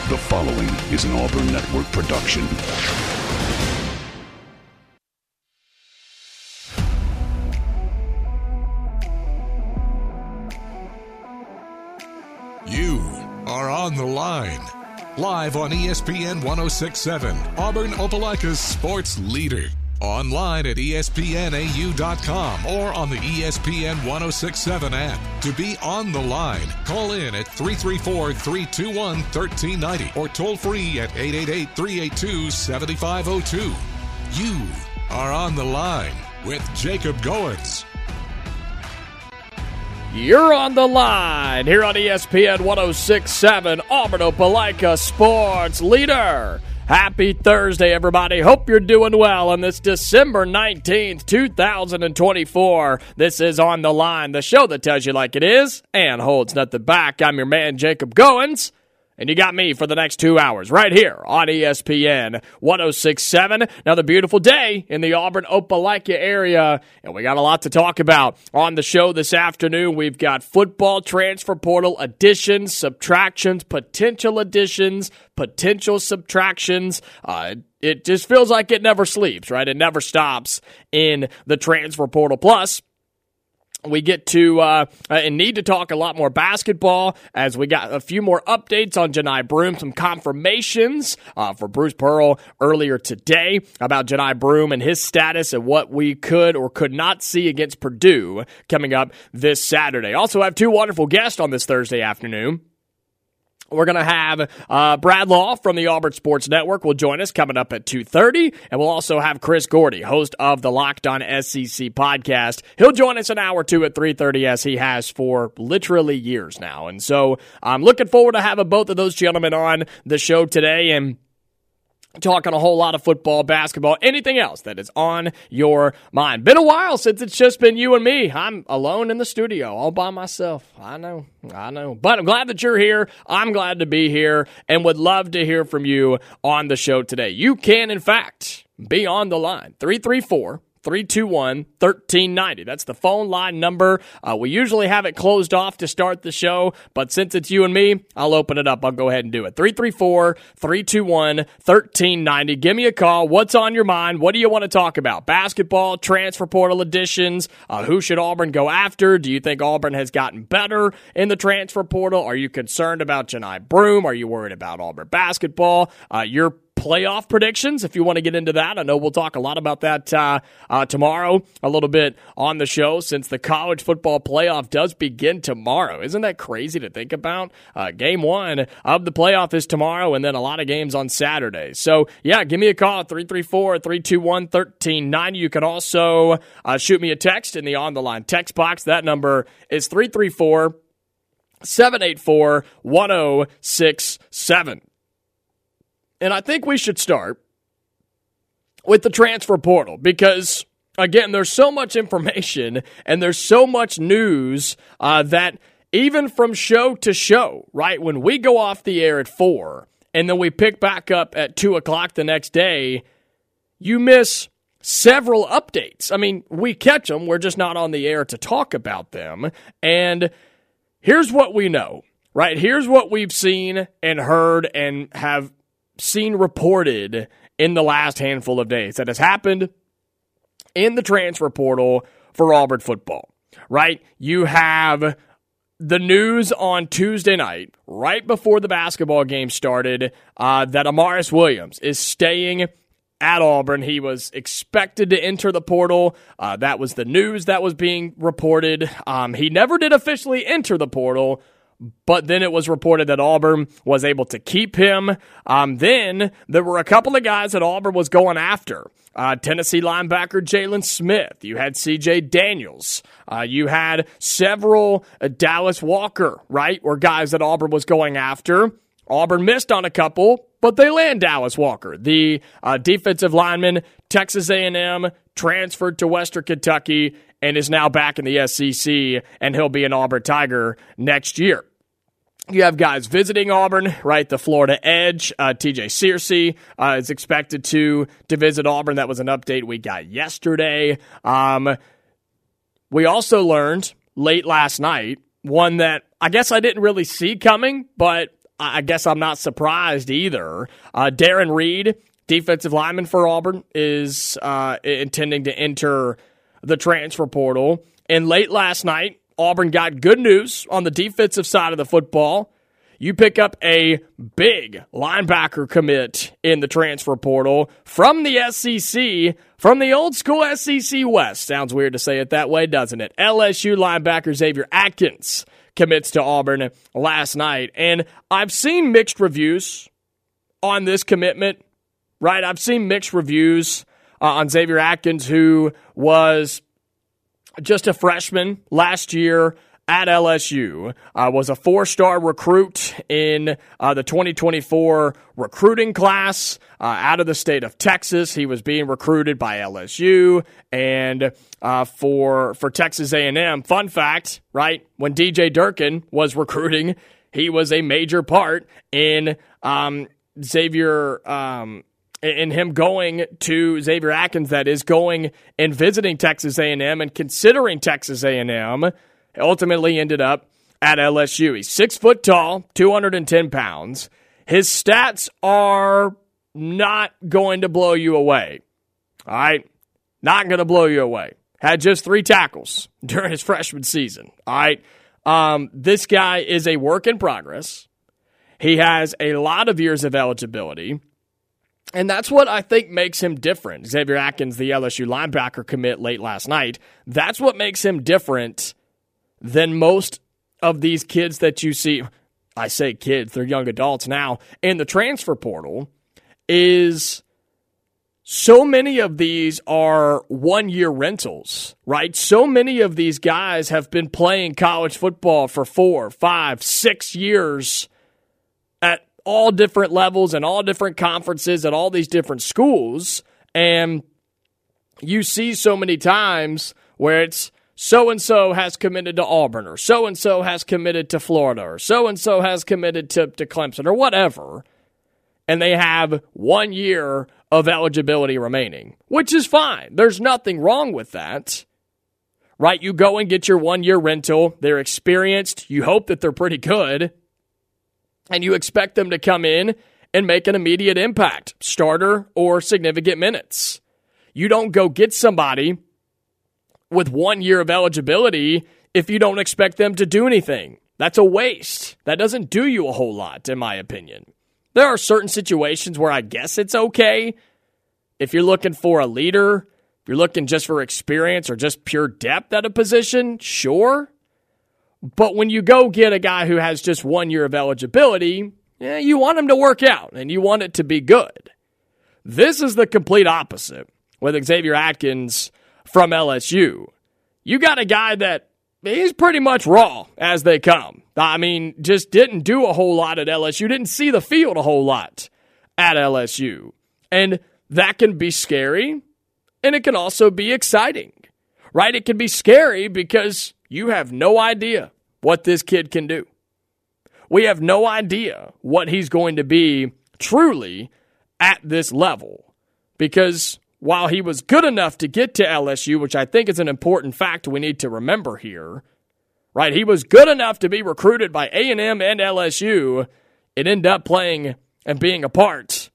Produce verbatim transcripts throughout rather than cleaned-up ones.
The following is an Auburn Network production. You are on the line. Live on E S P N one oh six point seven, Auburn Opelika's sports leader. Online at E S P N A U dot com or on the E S P N one oh six point seven app. To be on the line, call in at three three four, three two one, one three nine zero or toll free at eight eight eight, three eight two, seven five zero two. You are on the line with Jacob Goins. You're on the line here on E S P N one oh six point seven, Auburn Opelika sports leader. Happy Thursday, everybody. Hope you're doing well on this December nineteenth, two thousand twenty-four. This is On the Line, the show that tells you like it is and holds nothing back. I'm your man, Jacob Goins, and you got me for the next two hours right here on E S P N one oh six point seven. Another beautiful day in the Auburn Opelika area, and we got a lot to talk about on the show this afternoon. We've got football transfer portal additions, subtractions, potential additions, potential subtractions. Uh, it just feels like it never sleeps, right? It never stops in the transfer portal. Plus, we get to uh, and need to talk a lot more basketball as we got a few more updates on Johni Broome, some confirmations uh, for Bruce Pearl earlier today about Johni Broome and his status and what we could or could not see against Purdue coming up this Saturday. Also, I have two wonderful guests on this Thursday afternoon. We're going to have uh, Brad Law from the Auburn Sports Network will join us coming up at two thirty, and we'll also have Chris Gordy, host of the Locked On S E C podcast. He'll join us an hour or two at three thirty, as he has for literally years now. And so I'm looking forward to having both of those gentlemen on the show today and talking a whole lot of football, basketball, anything else that is on your mind. Been a while since it's just been you and me. I'm alone in the studio, all by myself. I know, I know. But I'm glad that you're here. I'm glad to be here and would love to hear from you on the show today. You can, in fact, be on the line. three three four, three two one, one three nine zero. That's the phone line number. Uh, we usually have it closed off to start the show, but since it's you and me, I'll open it up. I'll go ahead and do it. three three four, three two one, one three nine zero. Give me a call. What's on your mind? What do you want to talk about? Basketball, transfer portal additions, uh, who should Auburn go after? Do you think Auburn has gotten better in the transfer portal? Are you concerned about Johni Broome? Are you worried about Auburn basketball? Uh, you're playoff predictions, if you want to get into that. I know we'll talk a lot about that uh, uh, tomorrow, a little bit on the show, since the college football playoff does begin tomorrow. Isn't that crazy to think about? Uh, game one of the playoff is tomorrow, and then a lot of games on Saturday. So, yeah, give me a call, three three four, three two one, one three nine zero. You can also uh, shoot me a text in the On the Line text box. That number is three three four, seven eight four, one oh six seven. And I think we should start with the transfer portal because, again, there's so much information and there's so much news uh, that even from show to show, right, when we go off the air at four and then we pick back up at two o'clock the next day, you miss several updates. I mean, we catch them. We're just not on the air to talk about them. And here's what we know, right? Here's what we've seen and heard and have seen reported in the last handful of days that has happened in the transfer portal for Auburn football, right? You have the news on Tuesday night, right before the basketball game started, uh, that Amaris Williams is staying at Auburn. He was expected to enter the portal. Uh, that was the news that was being reported. Um, he never did officially enter the portal, but then it was reported that Auburn was able to keep him. Um, then there were a couple of guys that Auburn was going after. Uh, Tennessee linebacker Jalen Smith. You had C J Daniels. Uh, you had several uh, Dallas Walker, right, were guys that Auburn was going after. Auburn missed on a couple, but they land Dallas Walker, the uh, defensive lineman, Texas A and M, transferred to Western Kentucky, and is now back in the S E C, and he'll be an Auburn Tiger next year. You have guys visiting Auburn, right? The Florida Edge, uh, T J Searcy uh, is expected to, to visit Auburn. That was an update we got yesterday. Um, we also learned late last night, one that I guess I didn't really see coming, but I guess I'm not surprised either. Uh, Darren Reed, defensive lineman for Auburn, is uh, intending to enter the transfer portal. And late last night, Auburn got good news on the defensive side of the football. You pick up a big linebacker commit in the transfer portal from the S E C, from the old school S E C West. Sounds weird to say it that way, doesn't it? L S U linebacker Xavier Atkins commits to Auburn last night. And I've seen mixed reviews on this commitment, right? I've seen mixed reviews uh, on Xavier Atkins, who was just a freshman last year at L S U, uh, was a four-star recruit in uh, the twenty twenty-four recruiting class uh, out of the state of Texas. He was being recruited by L S U and uh, for for Texas A and M. Fun fact, right? When D J Durkin was recruiting, he was a major part in um, Xavier. Um, in him going to Xavier Atkins, that is, going and visiting Texas A and M and considering Texas A and M. Ultimately ended up at L S U. He's six foot tall, two hundred ten pounds. His stats are not going to blow you away. All right? Not going to blow you away. Had just three tackles during his freshman season. All right? Um, this guy is a work in progress. He has a lot of years of eligibility. And that's what I think makes him different. Xavier Atkins, the L S U linebacker commit late last night, that's what makes him different than most of these kids that you see. I say kids, they're young adults now, in the transfer portal, is so many of these are one-year rentals, right? So many of these guys have been playing college football for four, five, six years at all different levels and all different conferences at all these different schools, and you see so many times where it's so-and-so has committed to Auburn, or so-and-so has committed to Florida, or so-and-so has committed to, to Clemson, or whatever, and they have one year of eligibility remaining, which is fine. There's nothing wrong with that, right? You go and get your one-year rental. They're experienced. You hope that they're pretty good, and you expect them to come in and make an immediate impact, starter or significant minutes. You don't go get somebody with one year of eligibility if you don't expect them to do anything. That's a waste. That doesn't do you a whole lot, in my opinion. There are certain situations where I guess it's okay. If you're looking for a leader, if you're looking just for experience or just pure depth at a position, sure. But when you go get a guy who has just one year of eligibility, yeah, you want him to work out and you want it to be good. This is the complete opposite with Xavier Atkins from L S U. You got a guy that he's pretty much raw as they come. I mean, just didn't do a whole lot at L S U, didn't see the field a whole lot at L S U. And that can be scary, and it can also be exciting, right? It can be scary because you have no idea what this kid can do. We have no idea what he's going to be truly at this level, because while he was good enough to get to L S U, which I think is an important fact we need to remember here, right? He was good enough to be recruited by A and M and L S U. It ended up playing and being a part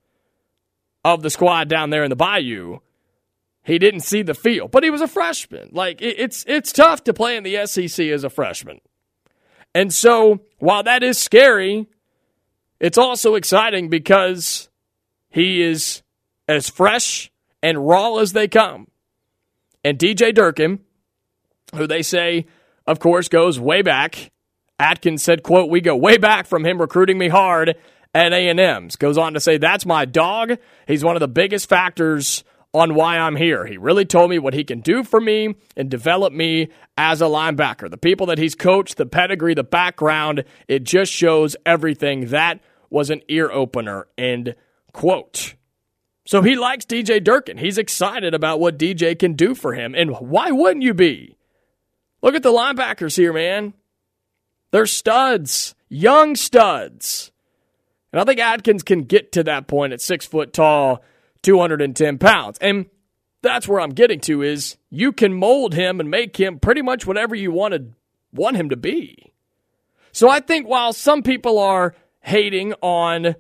of the squad down there in the Bayou. He didn't see the field, but he was a freshman. Like, it's it's tough to play in the S E C as a freshman. And so, while that is scary, it's also exciting because he is as fresh and raw as they come. And D J Durkin, who they say, of course, goes way back. Atkins said, quote, "We go way back from him recruiting me hard at A and M's." Goes on to say, "That's my dog. He's one of the biggest factors on why I'm here. He really told me what he can do for me and develop me as a linebacker. The people that he's coached, the pedigree, the background, it just shows everything." That was an ear opener, end quote. So he likes D J Durkin. He's excited about what D J can do for him. And why wouldn't you be? Look at the linebackers here, man. They're studs, young studs. And I think Atkins can get to that point at six foot tall, two hundred ten pounds. And that's where I'm getting to is you can mold him and make him pretty much whatever you want to want him to be. So I think while some people are hating on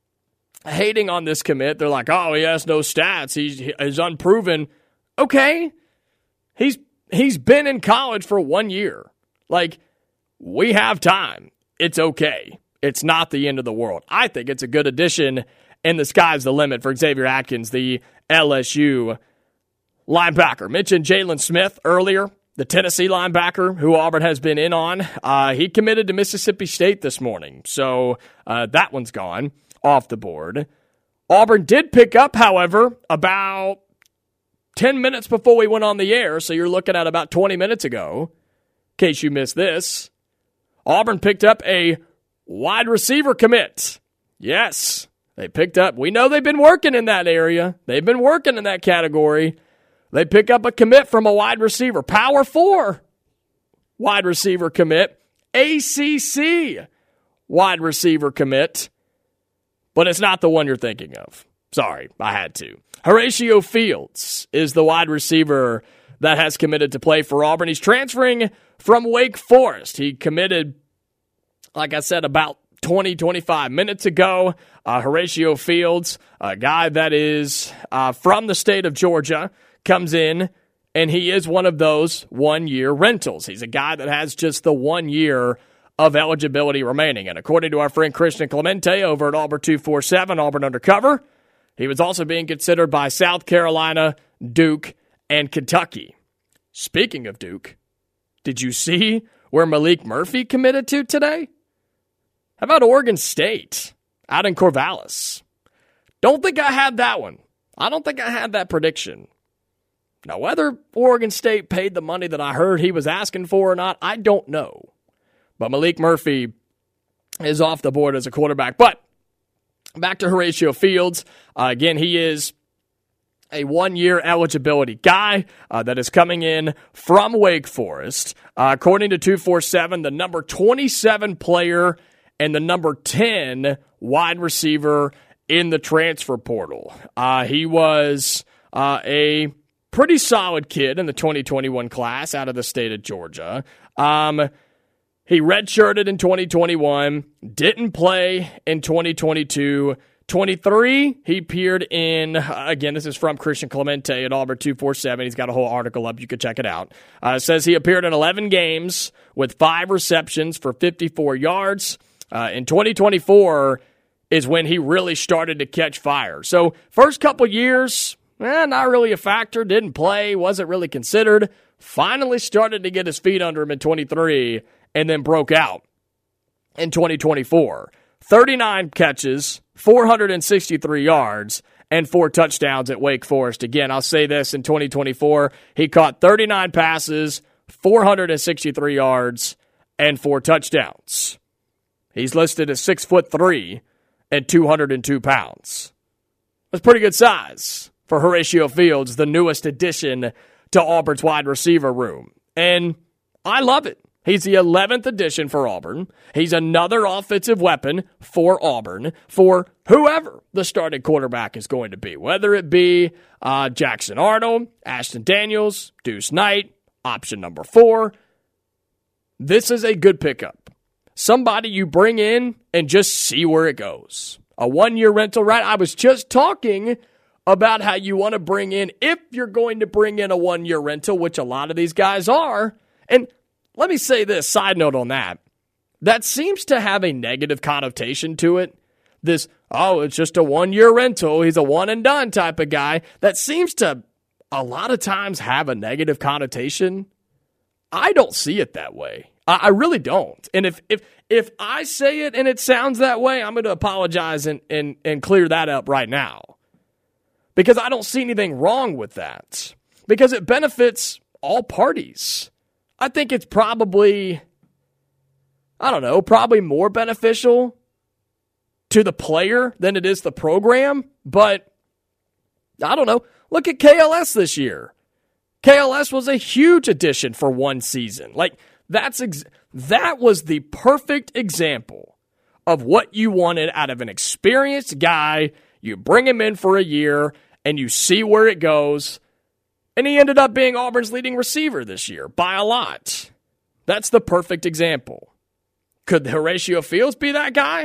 hating on this commit. They're like, oh, he has no stats. He's, he's unproven. Okay. He's he's been in college for one year. Like, we have time. It's okay. It's not the end of the world. I think it's a good addition, and the sky's the limit for Xavier Atkins, the L S U linebacker. Mentioned Jalen Smith earlier, the Tennessee linebacker who Auburn has been in on. Uh, he committed to Mississippi State this morning, so uh, that one's gone off the board. Auburn did pick up, however, about ten minutes before we went on the air, so you're looking at about twenty minutes ago, in case you missed this. Auburn picked up a wide receiver commit. Yes, they picked up. We know they've been working in that area. They've been working in that category. They pick up a commit from a wide receiver. Power four wide receiver commit. A C C wide receiver commit. But it's not the one you're thinking of. Sorry, I had to. Horatio Fields is the wide receiver that has committed to play for Auburn. He's transferring from Wake Forest. He committed, like I said, about twenty, twenty-five minutes ago. Uh, Horatio Fields, a guy that is uh, from the state of Georgia, comes in, and he is one of those one-year rentals. He's a guy that has just the one year of eligibility remaining. And according to our friend Christian Clemente over at Auburn two forty-seven, Auburn Undercover, he was also being considered by South Carolina, Duke, and Kentucky. Speaking of Duke, did you see where Malik Murphy committed to today? How about Oregon State out in Corvallis? Don't think I had that one. I don't think I had that prediction. Now, whether Oregon State paid the money that I heard he was asking for or not, I don't know. But Malik Murphy is off the board as a quarterback. But back to Horatio Fields. Uh, again, he is a one-year eligibility guy uh, that is coming in from Wake Forest. Uh, according to two forty-seven, the number twenty-seven player and the number ten wide receiver in the transfer portal. Uh, he was uh, a pretty solid kid in the twenty twenty-one class out of the state of Georgia. Um, he redshirted in twenty twenty-one, didn't play in twenty twenty-two. twenty-three, he appeared in, uh, again, this is from Christian Clemente at Auburn two forty-seven. He's got a whole article up. You can check it out. Uh, it says he appeared in eleven games with five receptions for fifty-four yards. Uh, in twenty twenty-four is when he really started to catch fire. So first couple years, eh, not really a factor. Didn't play, wasn't really considered. Finally started to get his feet under him in twenty-three and then broke out in twenty twenty-four. thirty-nine catches, four hundred sixty-three yards, and four touchdowns at Wake Forest. Again, I'll say this, in twenty twenty-four, he caught thirty-nine passes, four hundred sixty-three yards, and four touchdowns. He's listed as six foot three and two hundred two pounds. That's pretty good size for Horatio Fields, the newest addition to Auburn's wide receiver room. And I love it. He's the eleventh addition for Auburn. He's another offensive weapon for Auburn, for whoever the starting quarterback is going to be, whether it be uh, Jackson Arnold, Ashton Daniels, Deuce Knight, option number four. This is a good pickup. Somebody you bring in and just see where it goes. A one-year rental, right? I was just talking about how you want to bring in, if you're going to bring in a one-year rental, which a lot of these guys are. And let me say this, side note on that. That seems to have a negative connotation to it. This, oh, it's just a one-year rental. He's a one-and-done type of guy. That seems to, a lot of times, have a negative connotation. I don't see it that way. I, I really don't. And if if if I say it and it sounds that way, I'm going to apologize and, and, and clear that up right now. Because I don't see anything wrong with that. Because it benefits all parties. I think it's probably, I don't know, probably more beneficial to the player than it is the program. But, I don't know, look at K L S this year. K L S was a huge addition for one season. Like, that's ex- that was the perfect example of what you wanted out of an experienced guy. You bring him in for a year, and you see where it goes. And he ended up being Auburn's leading receiver this year by a lot. That's the perfect example. Could Horatio Fields be that guy?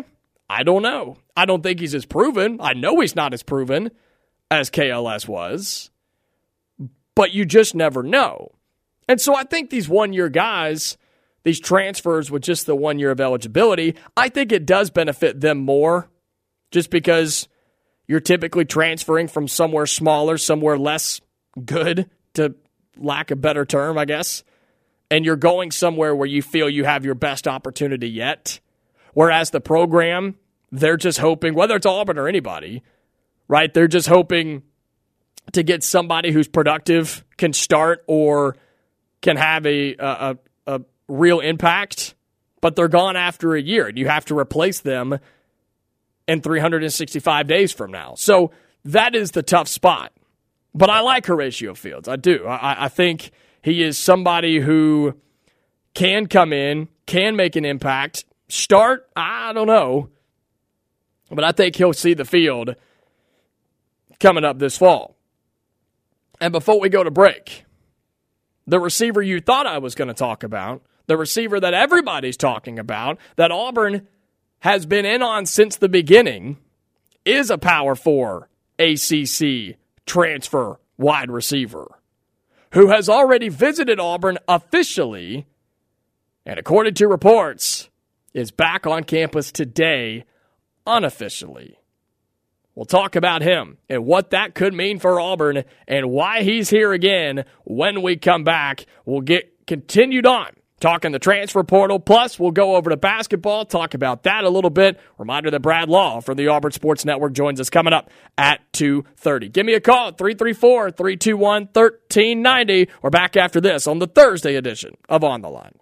I don't know. I don't think he's as proven. I know he's not as proven as K L S was, but you just never know. And so I think these one-year guys, these transfers with just the one year of eligibility, I think it does benefit them more just because you're typically transferring from somewhere smaller, somewhere less good, to lack a better term, I guess, and you're going somewhere where you feel you have your best opportunity yet. Whereas the program, they're just hoping, whether it's Auburn or anybody, right, they're just hoping to get somebody who's productive, can start, or can have a, a, a real impact, but they're gone after a year, and you have to replace them in three hundred sixty-five days from now. So that is the tough spot. But I like Horatio Fields. I do. I, I think he is somebody who can come in, can make an impact. Start, I don't know. But I think he'll see the field coming up this fall. And before we go to break, the receiver you thought I was going to talk about, the receiver that everybody's talking about, that Auburn has been in on since the beginning, is a Power Four A C C transfer wide receiver who has already visited Auburn officially and, according to reports, is back on campus today unofficially. We'll talk about him and what that could mean for Auburn and why he's here again when we come back. We'll get continued on talking the transfer portal. Plus, we'll go over to basketball, talk about that a little bit. Reminder that Brad Law from the Auburn Sports Network joins us coming up at two thirty. Give me a call at three three four, three two one, one three nine zero. We're back after this on the Thursday edition of On the Line.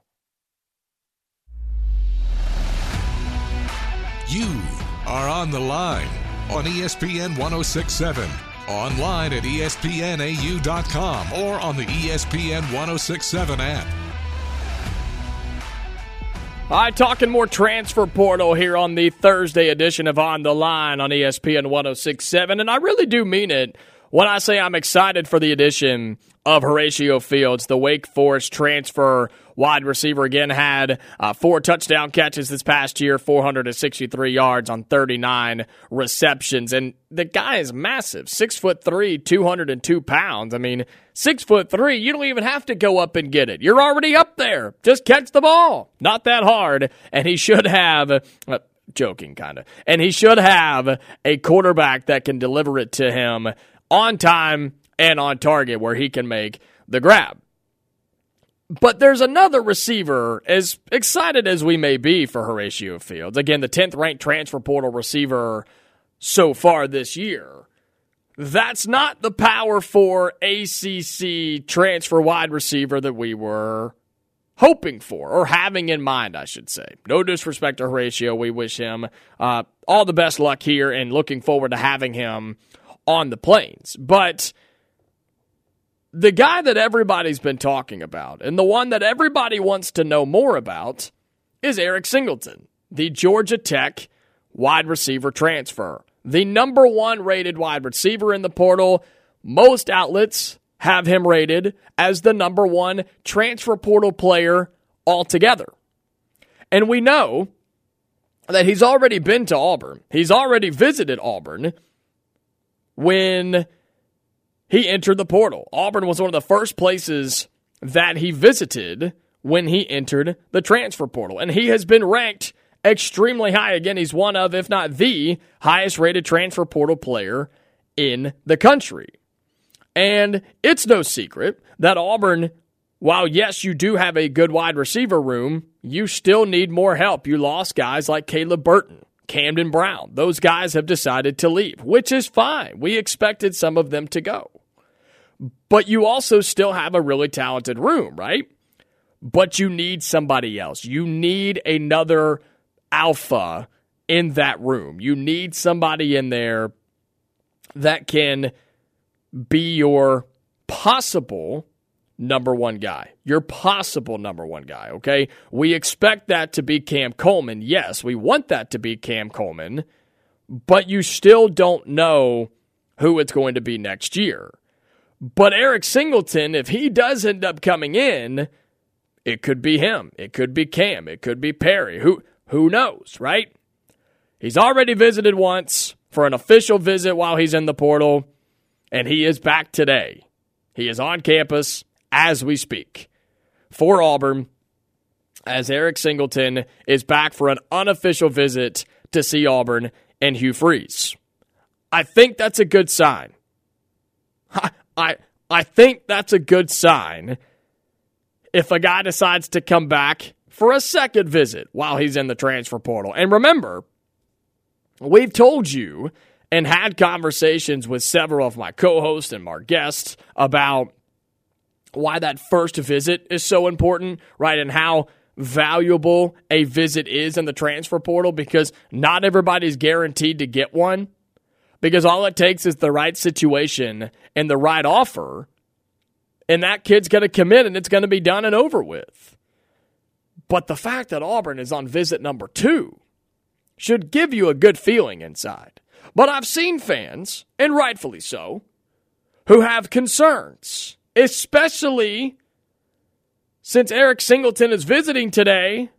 You are on the line on E S P N one oh six point seven, online at E S P N A U dot com, or on the E S P N one oh six point seven app. All right, talking more transfer portal here on the Thursday edition of On the Line on E S P N one oh six point seven, and I really do mean it when I say I'm excited for the addition of Horatio Fields, the Wake Forest transfer wide receiver. Again, had uh, four touchdown catches this past year, four hundred sixty-three yards on thirty-nine receptions. And the guy is massive, six foot three, two hundred two pounds. I mean, six foot three, you don't even have to go up and get it. You're already up there. Just catch the ball. Not that hard. And he should have, uh, joking kind of, and he should have a quarterback that can deliver it to him on time and on target where he can make the grab. But there's another receiver, as excited as we may be for Horatio Fields, again, the tenth-ranked transfer portal receiver so far this year, that's not the Power Four A C C transfer wide receiver that we were hoping for, or having in mind, I should say. No disrespect to Horatio. We wish him uh, all the best luck here and looking forward to having him on the Plains. But the guy that everybody's been talking about, and the one that everybody wants to know more about, is Eric Singleton, the Georgia Tech wide receiver transfer. The number one rated wide receiver in the portal. Most outlets have him rated as the number one transfer portal player altogether. And we know that he's already been to Auburn. He's already visited Auburn when he entered the portal. Auburn was one of the first places that he visited when he entered the transfer portal. And he has been ranked extremely high. Again, he's one of, if not the highest rated transfer portal player in the country. And it's no secret that Auburn, while yes, you do have a good wide receiver room, you still need more help. You lost guys like Caleb Burton, Camden Brown. Those guys have decided to leave, which is fine. We expected some of them to go. But you also still have a really talented room, right? But you need somebody else. You need another alpha in that room. You need somebody in there that can be your possible number one guy. Your possible number one guy, okay? We expect that to be Cam Coleman. Yes, we want that to be Cam Coleman, but you still don't know who it's going to be next year. But Eric Singleton, if he does end up coming in, it could be him. It could be Cam. It could be Perry. Who who knows, right? He's already visited once for an official visit while he's in the portal, and he is back today. He is on campus as we speak for Auburn, as Eric Singleton is back for an unofficial visit to see Auburn and Hugh Freeze. I think that's a good sign. I, I, I think that's a good sign if a guy decides to come back for a second visit while he's in the transfer portal. And remember, we've told you and had conversations with several of my co-hosts and our guests about why that first visit is so important, right? And how valuable a visit is in the transfer portal, because not everybody's guaranteed to get one, because all it takes is the right situation and the right offer, and that kid's going to commit and it's going to be done and over with. But the fact that Auburn is on visit number two should give you a good feeling inside. But I've seen fans, and rightfully so, who have concerns, especially since Eric Singleton is visiting today,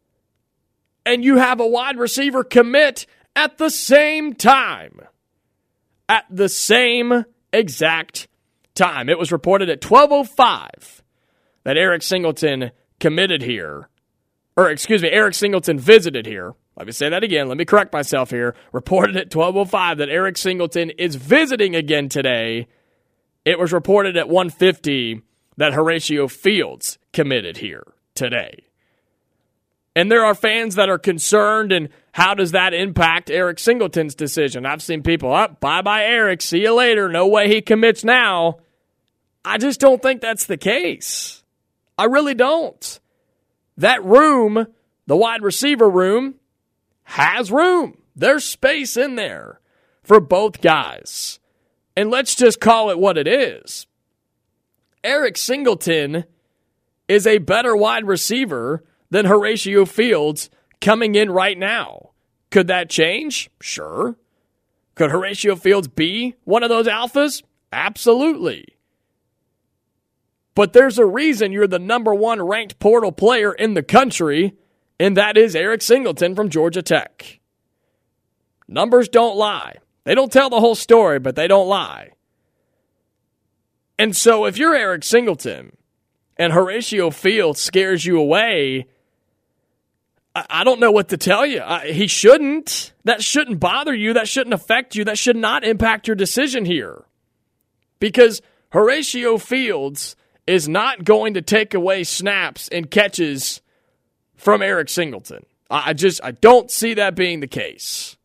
and you have a wide receiver commit at the same time. At the same exact time. It was reported at twelve oh five that Eric Singleton committed here. Or, excuse me, Eric Singleton visited here. Let me say that again. Let me correct myself here. Reported at twelve oh five that Eric Singleton is visiting again today. It was reported at one fifty that Horatio Fields committed here today. And there are fans that are concerned, and how does that impact Eric Singleton's decision? I've seen people, oh, bye-bye Eric, see you later, no way he commits now. I just don't think that's the case. I really don't. That room, the wide receiver room, has room. There's space in there for both guys. And let's just call it what it is. Eric Singleton is a better wide receiver than Horatio Fields coming in right now. Could that change? Sure. Could Horatio Fields be one of those alphas? Absolutely. But there's a reason you're the number one ranked portal player in the country, and that is Eric Singleton from Georgia Tech. Numbers don't lie. They don't tell the whole story, but they don't lie. And so if you're Eric Singleton and Horatio Fields scares you away, I, I don't know what to tell you. I, he shouldn't. That shouldn't bother you. That shouldn't affect you. That should not impact your decision here. Because Horatio Fields is not going to take away snaps and catches from Eric Singleton. I, I just I don't see that being the case.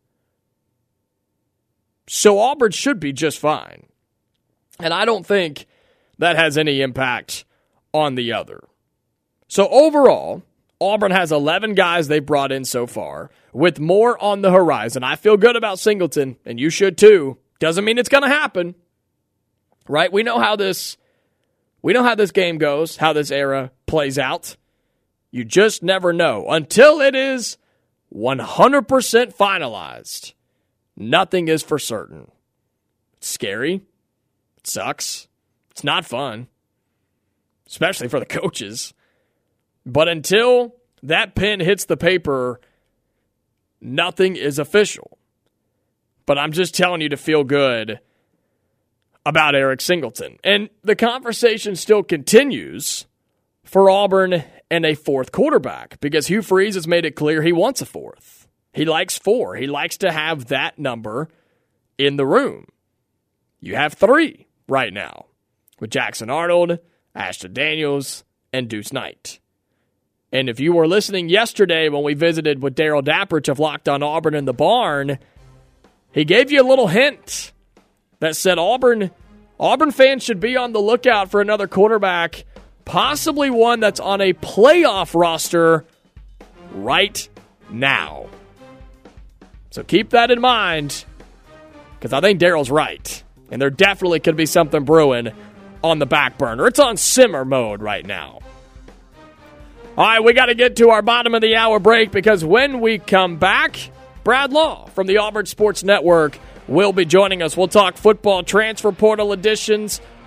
So Auburn should be just fine. And I don't think that has any impact on the other. So overall, Auburn has eleven guys they've brought in so far, with more on the horizon. I feel good about Singleton, and you should too. Doesn't mean it's going to happen. Right? We know how this we know how this game goes, how this era plays out. You just never know. Until it is one hundred percent finalized, nothing is for certain. It's scary. It sucks. It's not fun, especially for the coaches. But until that pen hits the paper, nothing is official. But I'm just telling you to feel good about Eric Singleton. And the conversation still continues for Auburn and a fourth quarterback, because Hugh Freeze has made it clear he wants a fourth. He likes four. He likes to have that number in the room. You have three right now with Jackson Arnold, Ashton Daniels, and Deuce Knight. And if you were listening yesterday when we visited with Daryl Dapprich of Locked on Auburn in the barn, he gave you a little hint that said Auburn, Auburn fans should be on the lookout for another quarterback, possibly one that's on a playoff roster right now. So keep that in mind, because I think Daryl's right. And there definitely could be something brewing on the back burner. It's on simmer mode right now. All right, we got to get to our bottom of the hour break, because when we come back, Brad Law from the Auburn Sports Network will be joining us. We'll talk football transfer portal additions,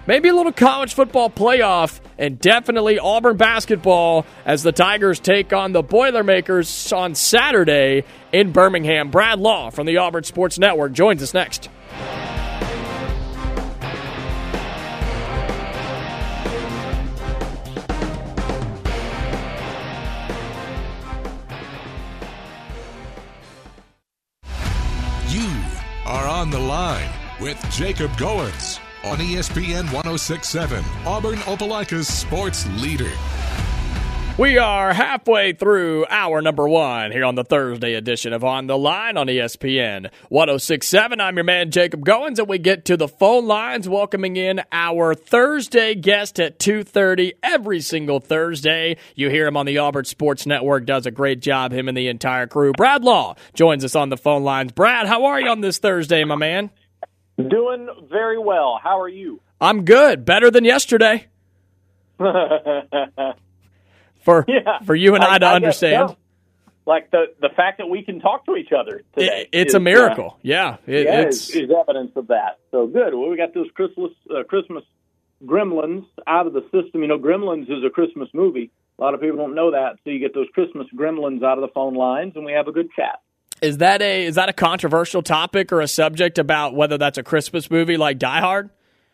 maybe a little college football playoff, and definitely Auburn basketball as the Tigers take on the Boilermakers on Saturday in Birmingham. Brad Law from the Auburn Sports Network joins us next. You are on the line with Jacob Goins on E S P N one oh six point seven, Auburn Opelika's sports leader. We are halfway through hour number one here on the Thursday edition of On the Line on E S P N one oh six point seven. I'm your man, Jacob Goins, and we get to the phone lines welcoming in our Thursday guest at two thirty every single Thursday. You hear him on the Auburn Sports Network, does a great job, him and the entire crew. Brad Law joins us on the phone lines. Brad, how are you on this Thursday, my man? Doing very well. How are you? I'm good. Better than yesterday. For yeah, for you and I, I to I understand. So. Like the, the fact that we can talk to each other today. It, it's is, a miracle. Uh, yeah. It, yeah it's is, is evidence of that. So good. Well, we got those Christmas, uh, Christmas gremlins out of the system. You know, Gremlins is a Christmas movie. A lot of people don't know that. So you get those Christmas gremlins out of the phone lines, and we have a good chat. Is that a is that a controversial topic or a subject about whether that's a Christmas movie like Die Hard?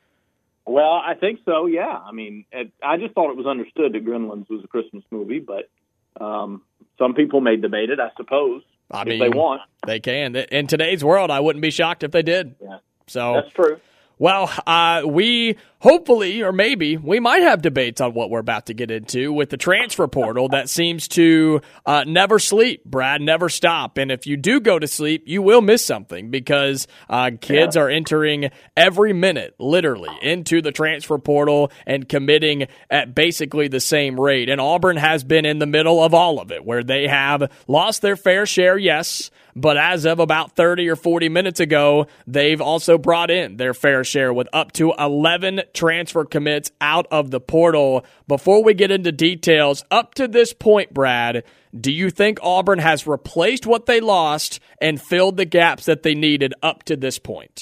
Well, I think so, yeah. I mean, it, I just thought it was understood that Gremlins was a Christmas movie, but um, some people may debate it, I suppose, I if mean, they want. They can. In today's world, I wouldn't be shocked if they did. Yeah, so that's true. Well, uh, we hopefully, or maybe, we might have debates on what we're about to get into with the transfer portal that seems to uh, never sleep, Brad, never stop. And if you do go to sleep, you will miss something because uh, kids yeah. are entering every minute, literally, into the transfer portal and committing at basically the same rate. And Auburn has been in the middle of all of it, where they have lost their fair share, yes, but as of about thirty or forty minutes ago, they've also brought in their fair share with up to eleven transfer commits out of the portal. Before we get into details, up to this point, Brad, do you think Auburn has replaced what they lost and filled the gaps that they needed up to this point?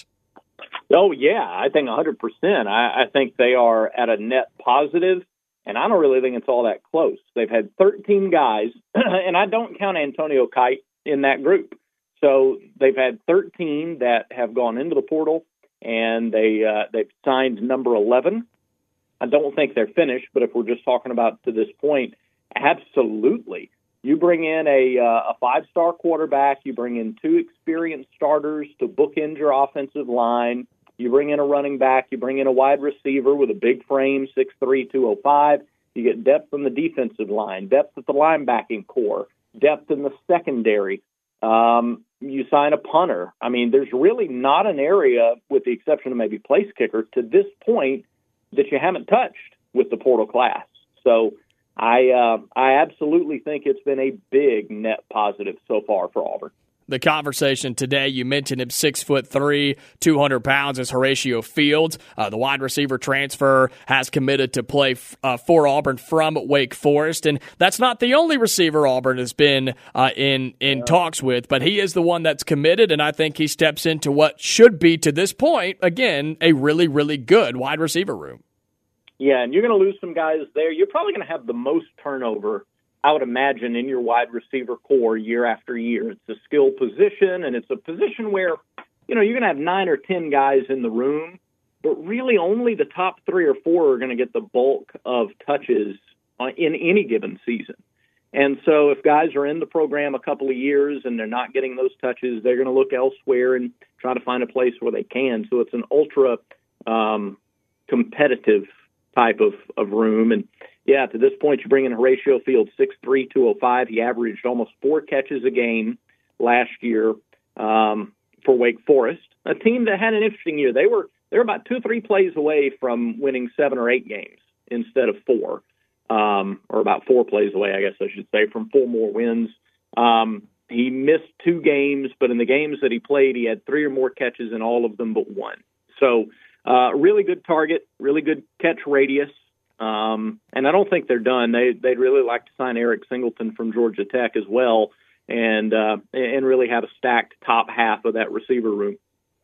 Oh, yeah, I think one hundred percent. I, I think they are at a net positive, and I don't really think it's all that close. They've had thirteen guys, and I don't count Antonio Kite in that group. So they've had thirteen that have gone into the portal, and they, uh, they've signed number eleven. I don't think they're finished, but if we're just talking about to this point, absolutely. You bring in a, uh, a five-star quarterback, you bring in two experienced starters to bookend your offensive line, you bring in a running back, you bring in a wide receiver with a big frame, six three, two oh five. You get depth in the defensive line, depth at the linebacking core, depth in the secondary. Um, you sign a punter. I mean, there's really not an area, with the exception of maybe place kicker, to this point that you haven't touched with the portal class. So I uh, I absolutely think it's been a big net positive so far for Auburn. The conversation today, you mentioned him, six foot three, two hundred pounds, is Horatio Fields. Uh, the wide receiver transfer has committed to play f- uh, for Auburn from Wake Forest, and that's not the only receiver Auburn has been uh, in in yeah. talks with, but he is the one that's committed, and I think he steps into what should be, to this point, again, a really, really good wide receiver room. Yeah, and you're going to lose some guys there. You're probably going to have the most turnover, I would imagine, in your wide receiver core year after year. It's a skill position, and it's a position where, you know, you're going to have nine or ten guys in the room, but really only the top three or four are going to get the bulk of touches in any given season. And so if guys are in the program a couple of years and they're not getting those touches, they're going to look elsewhere and try to find a place where they can. So it's an ultra um, competitive type of, of room. And yeah, to this point, you bring in Horatio Fields, six three, two oh five. He averaged almost four catches a game last year um, for Wake Forest, a team that had an interesting year. They were they were about two, three plays away from winning seven or eight games instead of four, um, or about four plays away, I guess I should say, from four more wins. Um, he missed two games, but in the games that he played, he had three or more catches in all of them but one. So uh, really good target, really good catch radius. Um, and I don't think they're done. They, they'd really like to sign Eric Singleton from Georgia Tech as well, and uh, and really have a stacked top half of that receiver room.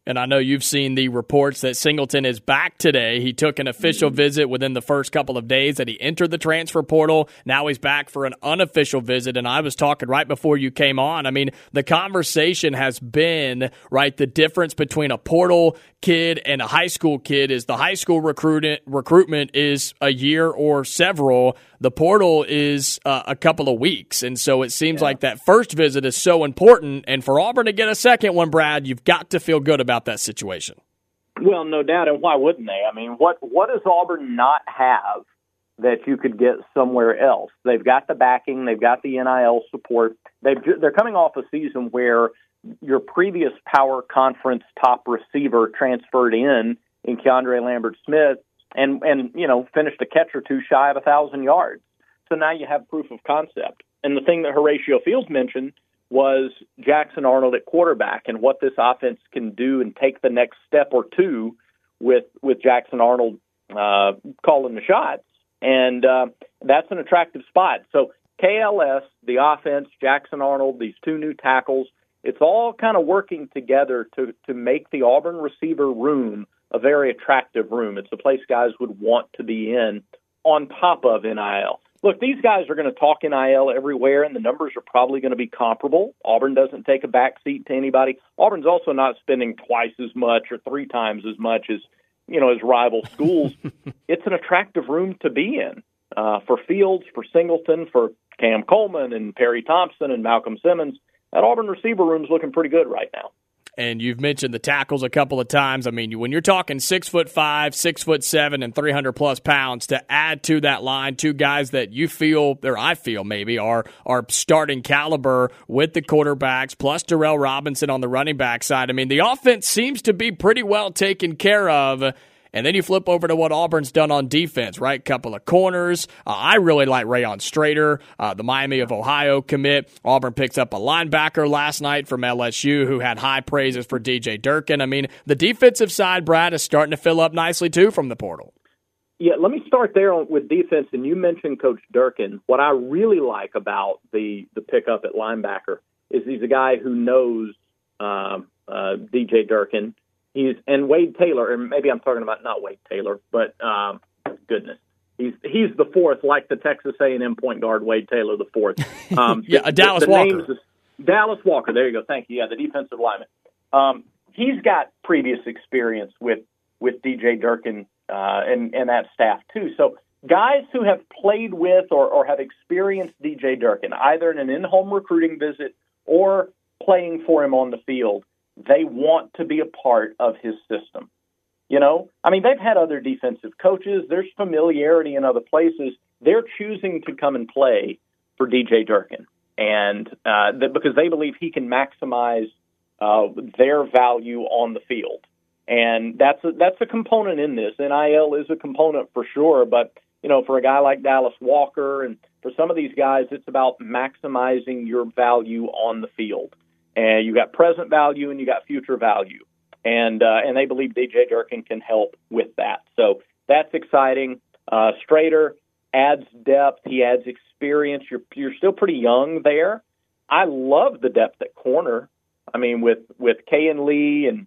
And I know you've seen the reports that Singleton is back today. He took an official mm-hmm. visit within the first couple of days that he entered the transfer portal. Now he's back for an unofficial visit. And I was talking right before you came on. I mean, the conversation has been, right, the difference between a portal kid and a high school kid is the high school recruit- recruitment is a year or several. The portal is uh, a couple of weeks. And so it seems yeah. like that first visit is so important. And for Auburn to get a second one, Brad, you've got to feel good about that situation. Well, no doubt. And why wouldn't they? I mean, what what does Auburn not have that you could get somewhere else? They've got the backing. They've got the N I L support. They've, they're coming off a season where your previous power conference top receiver transferred in, in Keandre Lambert-Smith, and, and, you know, finished a catch or two shy of a thousand yards. So now you have proof of concept. And the thing that Horatio Fields mentioned was Jackson Arnold at quarterback and what this offense can do and take the next step or two with, with Jackson Arnold uh, calling the shots. And uh, that's an attractive spot. So K L S, the offense, Jackson Arnold, these two new tackles, it's all kind of working together to, to make the Auburn receiver room a very attractive room. It's a place guys would want to be in on top of N I L. Look, these guys are going to talk N I L everywhere, and the numbers are probably going to be comparable. Auburn doesn't take a backseat to anybody. Auburn's also not spending twice as much or three times as much as, you know, as rival schools. It's an attractive room to be in uh, for Fields, for Singleton, for Cam Coleman and Perry Thompson and Malcolm Simmons. That Auburn receiver room's looking pretty good right now. And you've mentioned the tackles a couple of times. I mean, when you're talking six foot five, six foot seven, and three hundred plus pounds to add to that line, two guys that you feel, or I feel maybe, are are starting caliber with the quarterbacks, plus Darrell Robinson on the running back side. I mean, the offense seems to be pretty well taken care of. And then you flip over to what Auburn's done on defense, right? Couple of corners. Uh, I really like Rayon Strader, uh, the Miami of Ohio commit. Auburn picks up a linebacker last night from L S U who had high praises for D J Durkin. I mean, the defensive side, Brad, is starting to fill up nicely, too, from the portal. Yeah, let me start there with defense. And you mentioned Coach Durkin. What I really like about the, the pickup at linebacker is he's a guy who knows um, uh, D J Durkin. He's and Wade Taylor, and maybe I'm talking about not Wade Taylor, but um, goodness, he's he's the fourth, like the Texas A and M point guard Wade Taylor, the fourth. Um, yeah, the, Dallas the, the Walker. Is, Dallas Walker. There you go. Thank you. Yeah, the defensive lineman. Um, he's got previous experience with with D J Durkin uh, and and that staff too. So guys who have played with or, or have experienced D J Durkin, either in an in-home recruiting visit or playing for him on the field, they want to be a part of his system. You know, I mean, they've had other defensive coaches. There's familiarity in other places. They're choosing to come and play for D J Durkin, and uh, that because they believe he can maximize uh, their value on the field. And that's a, that's a component in this. N I L is a component for sure, but you know, for a guy like Dallas Walker and for some of these guys, it's about maximizing your value on the field. And you got present value and you got future value. And uh, and they believe D J Durkin can help with that. So that's exciting. Uh, Strader adds depth. He adds experience. You're you're still pretty young there. I love the depth at corner. I mean, with, with Kayan Lee and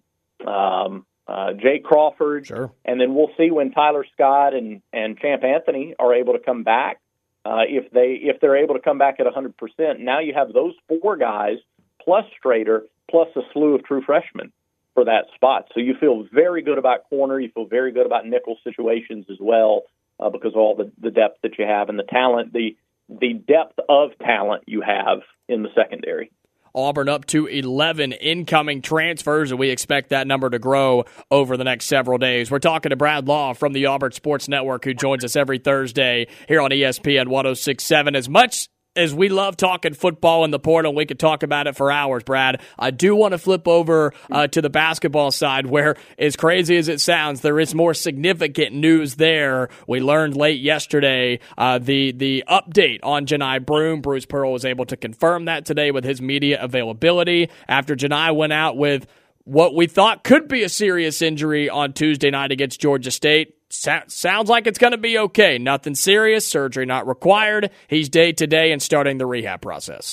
um, uh, Jay Crawford. Sure. And then we'll see when Tyler Scott and, and Champ Anthony are able to come back. Uh, if, they, if they're able to come back at one hundred percent, now you have those four guys plus Strader, plus a slew of true freshmen for that spot. So you feel very good about corner. You feel very good about nickel situations as well uh, because of all the, the depth that you have and the talent, the the depth of talent you have in the secondary. Auburn up to eleven incoming transfers, and we expect that number to grow over the next several days. We're talking to Brad Law from the Auburn Sports Network, who joins us every Thursday here on E S P N one oh six point seven. As much as we love talking football in the portal, we could talk about it for hours, Brad. I do want to flip over uh, to the basketball side where, as crazy as it sounds, there is more significant news there. We learned late yesterday uh, the the update on Johni Broome. Bruce Pearl was able to confirm that today with his media availability after Johni went out with what we thought could be a serious injury on Tuesday night against Georgia State. Sounds like it's going to be okay. Nothing serious. Surgery not required. He's day to day and starting the rehab process.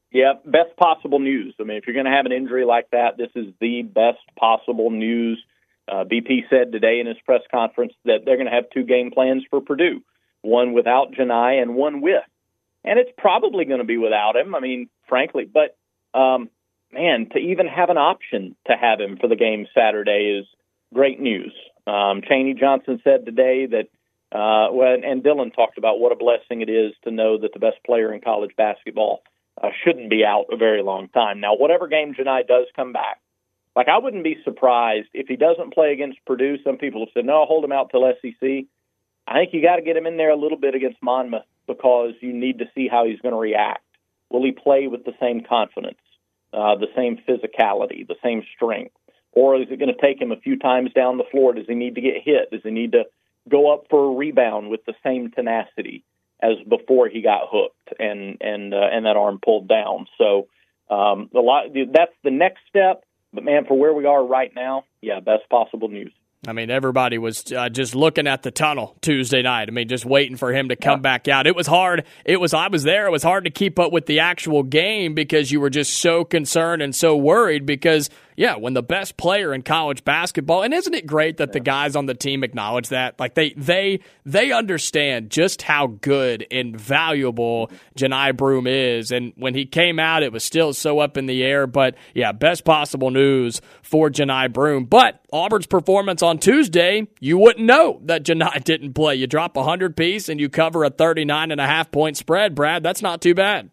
Yeah, best possible news. I mean, if you're going to have an injury like that, this is the best possible news. Uh, B P said today in his press conference that they're going to have two game plans for Purdue, one without Johni and one with. And it's probably going to be without him, I mean, frankly. But, um, man, to even have an option to have him for the game Saturday is great news. Um, Chaney Johnson said today that, uh, well, and Dylan talked about what a blessing it is to know that the best player in college basketball uh, shouldn't be out a very long time. Now, whatever game Johni does come back, like I wouldn't be surprised if he doesn't play against Purdue. Some people have said, no, hold him out till S E C. I think you got to get him in there a little bit against Monmouth because you need to see how he's going to react. Will he play with the same confidence, uh, the same physicality, the same strength? Or is it going to take him a few times down the floor? Does he need to get hit? Does he need to go up for a rebound with the same tenacity as before he got hooked and and uh, and that arm pulled down? So um, a lot. That's the next step. But, man, for where we are right now, yeah, best possible news. I mean, everybody was uh, just looking at the tunnel Tuesday night. I mean, just waiting for him to come yeah. back out. It was hard. It was. I was there. It was hard to keep up with the actual game because you were just so concerned and so worried because, yeah, when the best player in college basketball, and isn't it great that yeah. the guys on the team acknowledge that? Like, they they they understand just how good and valuable Johni Broome is. And when he came out, it was still so up in the air. But, yeah, best possible news for Johni Broome. But Auburn's performance on Tuesday, you wouldn't know that Johni didn't play. You drop a one hundred piece and you cover a thirty-nine and a half point spread, Brad. That's not too bad.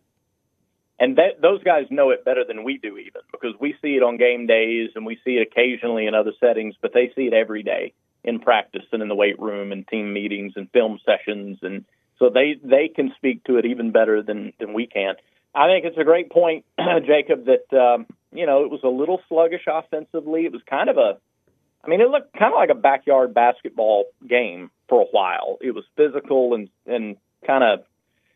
And that, those guys know it better than we do even because we see it on game days and we see it occasionally in other settings, but they see it every day in practice and in the weight room and team meetings and film sessions. And so they, they can speak to it even better than, than we can. I think it's a great point, Jacob, that, um, you know, it was a little sluggish offensively. It was kind of a, I mean, it looked kind of like a backyard basketball game for a while. It was physical and, and kind of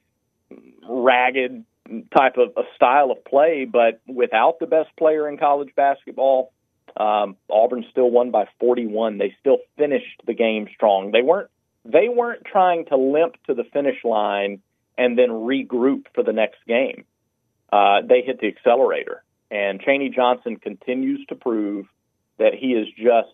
ragged type of a style of play, but without the best player in college basketball, um, Auburn still won by forty-one. They still finished the game strong. They weren't they weren't trying to limp to the finish line and then regroup for the next game. Uh, they hit the accelerator, and Chaney Johnson continues to prove that he is just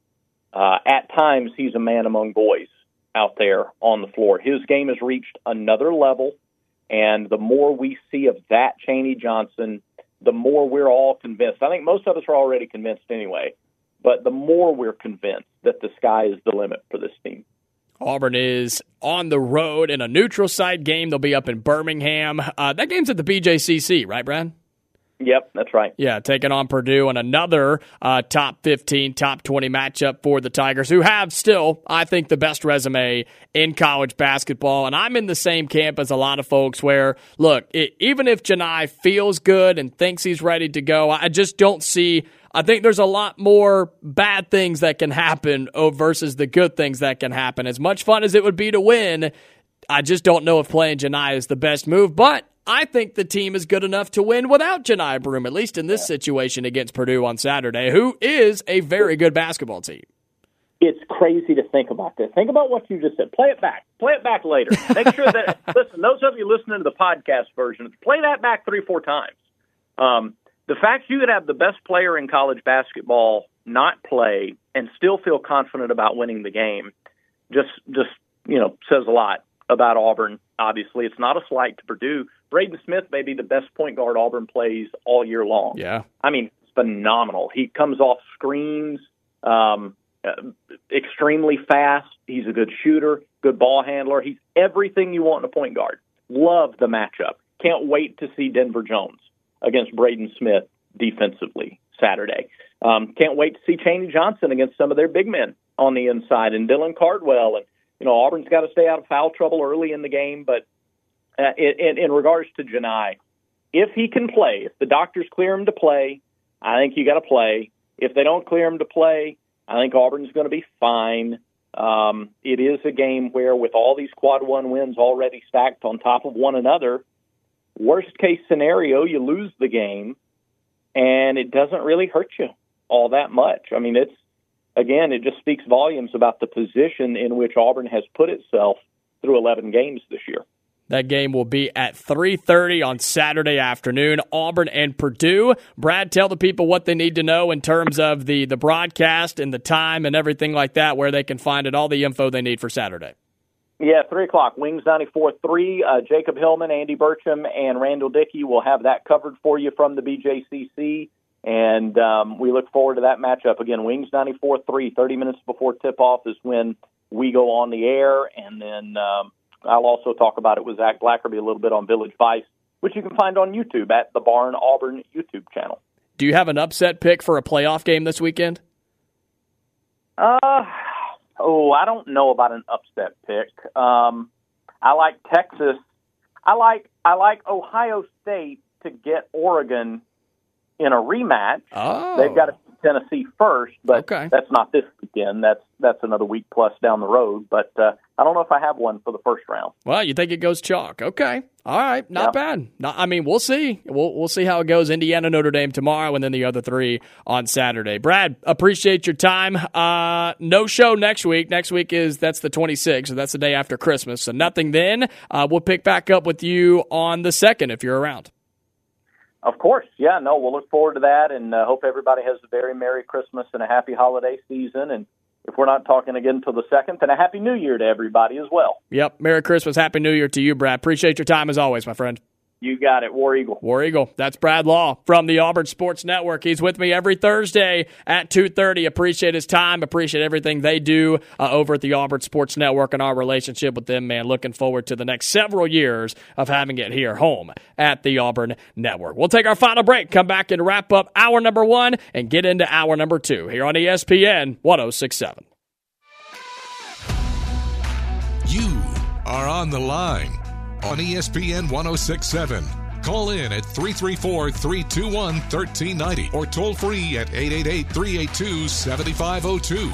uh, at times he's a man among boys out there on the floor. His game has reached another level. And the more we see of that Chaney Johnson, the more we're all convinced. I think most of us are already convinced anyway, but the more we're convinced that the sky is the limit for this team. Auburn is on the road in a neutral site game. They'll be up in Birmingham. Uh, that game's at the B J C C, right, Brad? Yep, that's right. Yeah, taking on Purdue and another uh, top fifteen, top twenty matchup for the Tigers, who have still, I think, the best resume in college basketball. And I'm in the same camp as a lot of folks where, look, it, even if Johni feels good and thinks he's ready to go, I just don't see – I think there's a lot more bad things that can happen versus the good things that can happen. As much fun as it would be to win, I just don't know if playing Johni is the best move. But I think the team is good enough to win without Johni Broome, at least in this yeah. situation against Purdue on Saturday, who is a very good basketball team. It's crazy to think about this. Think about what you just said. Play it back. Play it back later. Make sure that, listen, those of you listening to the podcast version, play that back three, four times. Um, the fact you could have the best player in college basketball not play and still feel confident about winning the game just, just you know, says a lot about Auburn. Obviously, it's not a slight to Purdue. Braden Smith may be the best point guard Auburn plays all year long. Yeah. I mean, it's phenomenal. He comes off screens um, uh, extremely fast. He's a good shooter, good ball handler. He's everything you want in a point guard. Love the matchup. Can't wait to see Denver Jones against Braden Smith defensively Saturday. Um, can't wait to see Chaney Johnson against some of their big men on the inside and Dylan Cardwell. And, you know, Auburn's got to stay out of foul trouble early in the game, but Uh, in, in regards to Johni, if he can play, if the doctors clear him to play, I think you got to play. If they don't clear him to play, I think Auburn's going to be fine. Um, it is a game where, with all these quad one wins already stacked on top of one another, worst case scenario, you lose the game, and it doesn't really hurt you all that much. I mean, it's again, it just speaks volumes about the position in which Auburn has put itself through eleven games this year. That game will be at three thirty on Saturday afternoon, Auburn and Purdue. Brad, tell the people what they need to know in terms of the, the broadcast and the time and everything like that, where they can find it, all the info they need for Saturday. Yeah, three o'clock, Wings ninety-four point three. Uh, Jacob Hillman, Andy Burcham, and Randall Dickey will have that covered for you from the B J C C, and um, we look forward to that matchup. Again, Wings ninety-four point three, thirty minutes before tip-off is when we go on the air, and then um, I'll also talk about it with Zach Blackerby a little bit on Village Vice, which you can find on YouTube at the Barn Auburn YouTube channel. Do you have an upset pick for a playoff game this weekend? Uh... Oh, I don't know about an upset pick. Um, I like Texas. I like I like Ohio State to get Oregon in a rematch. Oh. They've got to beat Tennessee first, but okay. that's not this weekend. That's that's another week plus down the road. But uh, I don't know if I have one for the first round. Well, you think it goes chalk? Okay, all right, not yeah. bad. Not, I mean, we'll see. We'll we'll see how it goes. Indiana, Notre Dame tomorrow, and then the other three on Saturday. Brad, appreciate your time. Uh, no show next week. Next week is that's the twenty-sixth, so that's the day after Christmas. So nothing then. Uh, we'll pick back up with you on the second if you're around. Of course, yeah. No, we'll look forward to that, and uh, hope everybody has a very Merry Christmas and a happy holiday season. And if we're not talking again until the second, then a Happy New Year to everybody as well. Yep. Merry Christmas, Happy New Year to you, Brad. Appreciate your time as always, my friend. You got it, War Eagle. War Eagle. That's Brad Law from the Auburn Sports Network. He's with me every Thursday at two thirty. Appreciate his time. Appreciate everything they do uh, over at the Auburn Sports Network and our relationship with them, man. Looking forward to the next several years of having it here home at the Auburn Network. We'll take our final break, come back and wrap up hour number one and get into hour number two here on E S P N one oh six point seven. You are on the line on E S P N one oh six point seven. Call in at three three four, three two one, one three nine zero or toll free at eight eight eight, three eight two, seven five zero two.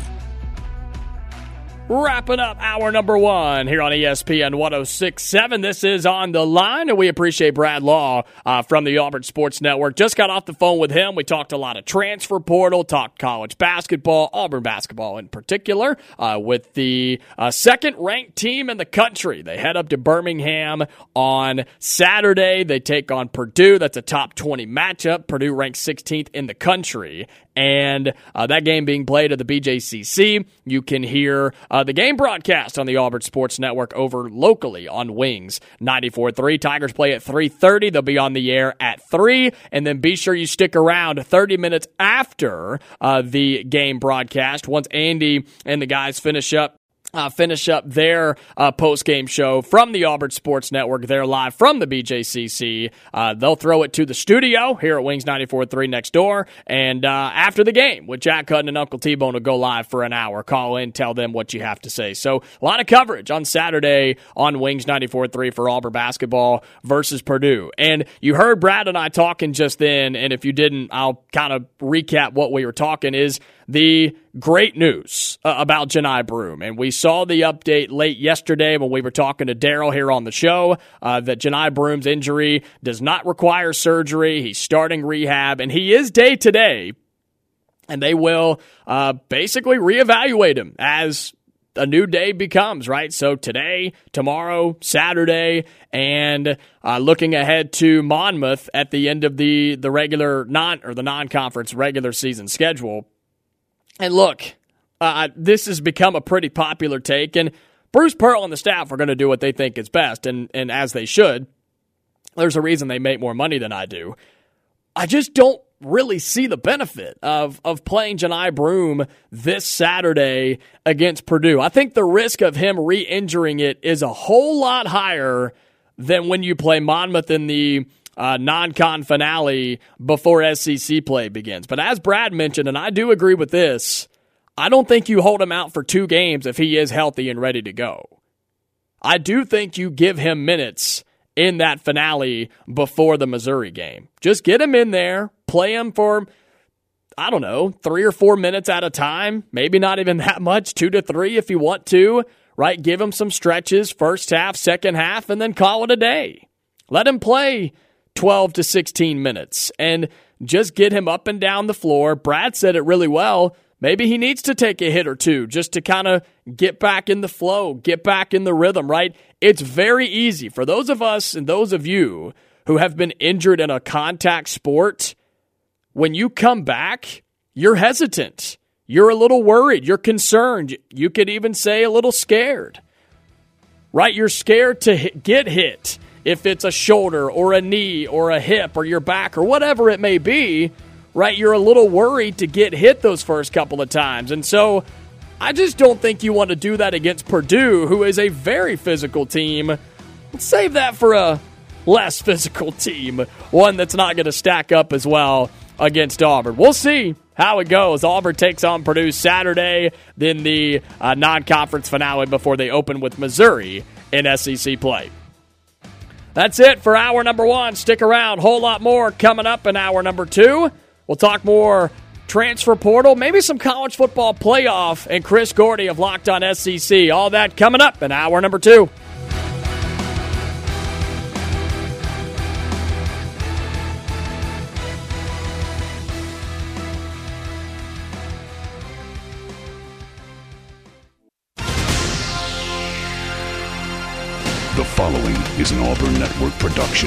Wrapping up hour number one here on E S P N one oh six point seven. This is On the Line, and we appreciate Brad Law uh, from the Auburn Sports Network. Just got off the phone with him. We talked a lot of transfer portal, talked college basketball, Auburn basketball in particular, uh, with the uh, second-ranked team in the country. They head up to Birmingham on Saturday. They take on Purdue. That's a top twenty matchup. Purdue ranked sixteenth in the country. And uh, that game being played at the B J C C, you can hear uh, the game broadcast on the Auburn Sports Network over locally on Wings ninety-four point three. Tigers play at three thirty. They'll be on the air at three. And then be sure you stick around thirty minutes after uh, the game broadcast. Once Andy and the guys finish up Uh, finish up their uh, post-game show from the Auburn Sports Network. They're live from the B J C C. Uh, they'll throw it to the studio here at Wings ninety-four point three next door. And uh, after the game, with Jack Hutton and Uncle T-Bone will go live for an hour. Call in, tell them what you have to say. So a lot of coverage on Saturday on Wings ninety-four point three for Auburn basketball versus Purdue. And you heard Brad and I talking just then, and if you didn't, I'll kind of recap what we were talking, is the great news uh, about Johni Broome. And we saw the update late yesterday when we were talking to Daryl here on the show uh, that Johni Broome's injury does not require surgery. He's starting rehab, and he is day-to-day. And they will uh, basically reevaluate him as a new day becomes, right? So today, tomorrow, Saturday, and uh, looking ahead to Monmouth at the end of the, the regular non or the non-conference regular season schedule. And look, uh, this has become a pretty popular take, and Bruce Pearl and the staff are going to do what they think is best, and, and as they should. There's a reason they make more money than I do. I just don't really see the benefit of, of playing Johni Broome this Saturday against Purdue. I think the risk of him re-injuring it is a whole lot higher than when you play Monmouth in the Uh, non-con finale before S E C play begins. But as Brad mentioned, and I do agree with this, I don't think you hold him out for two games if he is healthy and ready to go. I do think you give him minutes in that finale before the Missouri game. Just get him in there, play him for, I don't know, three or four minutes at a time. Maybe not even that much, two to three if you want to, right? Give him some stretches, first half, second half, and then call it a day. Let him play twelve to sixteen minutes and just get him up and down the floor. Brad said it really well. maybe he needs to take a hit or two just to kind of get back in the flow, get back in the rhythm, right? It's very easy for those of us and those of you who have been injured in a contact sport. When you come back, you're hesitant. You're a little worried. You're concerned. You could even say a little scared, right? You're scared to hit, get hit if it's a shoulder or a knee or a hip or your back or whatever it may be, right? You're a little worried to get hit those first couple of times. And so I just don't think you want to do that against Purdue, who is a very physical team. Let's save that for a less physical team, one that's not going to stack up as well against Auburn. We'll see how it goes. Auburn takes on Purdue Saturday, then the uh, non-conference finale before they open with Missouri in S E C play. That's it for hour number one. Stick around. Whole lot more coming up in hour number two. We'll talk more transfer portal, maybe some college football playoff, and Chris Gordy of Locked On S E C. All that coming up in hour number two. The following is an Auburn Network production.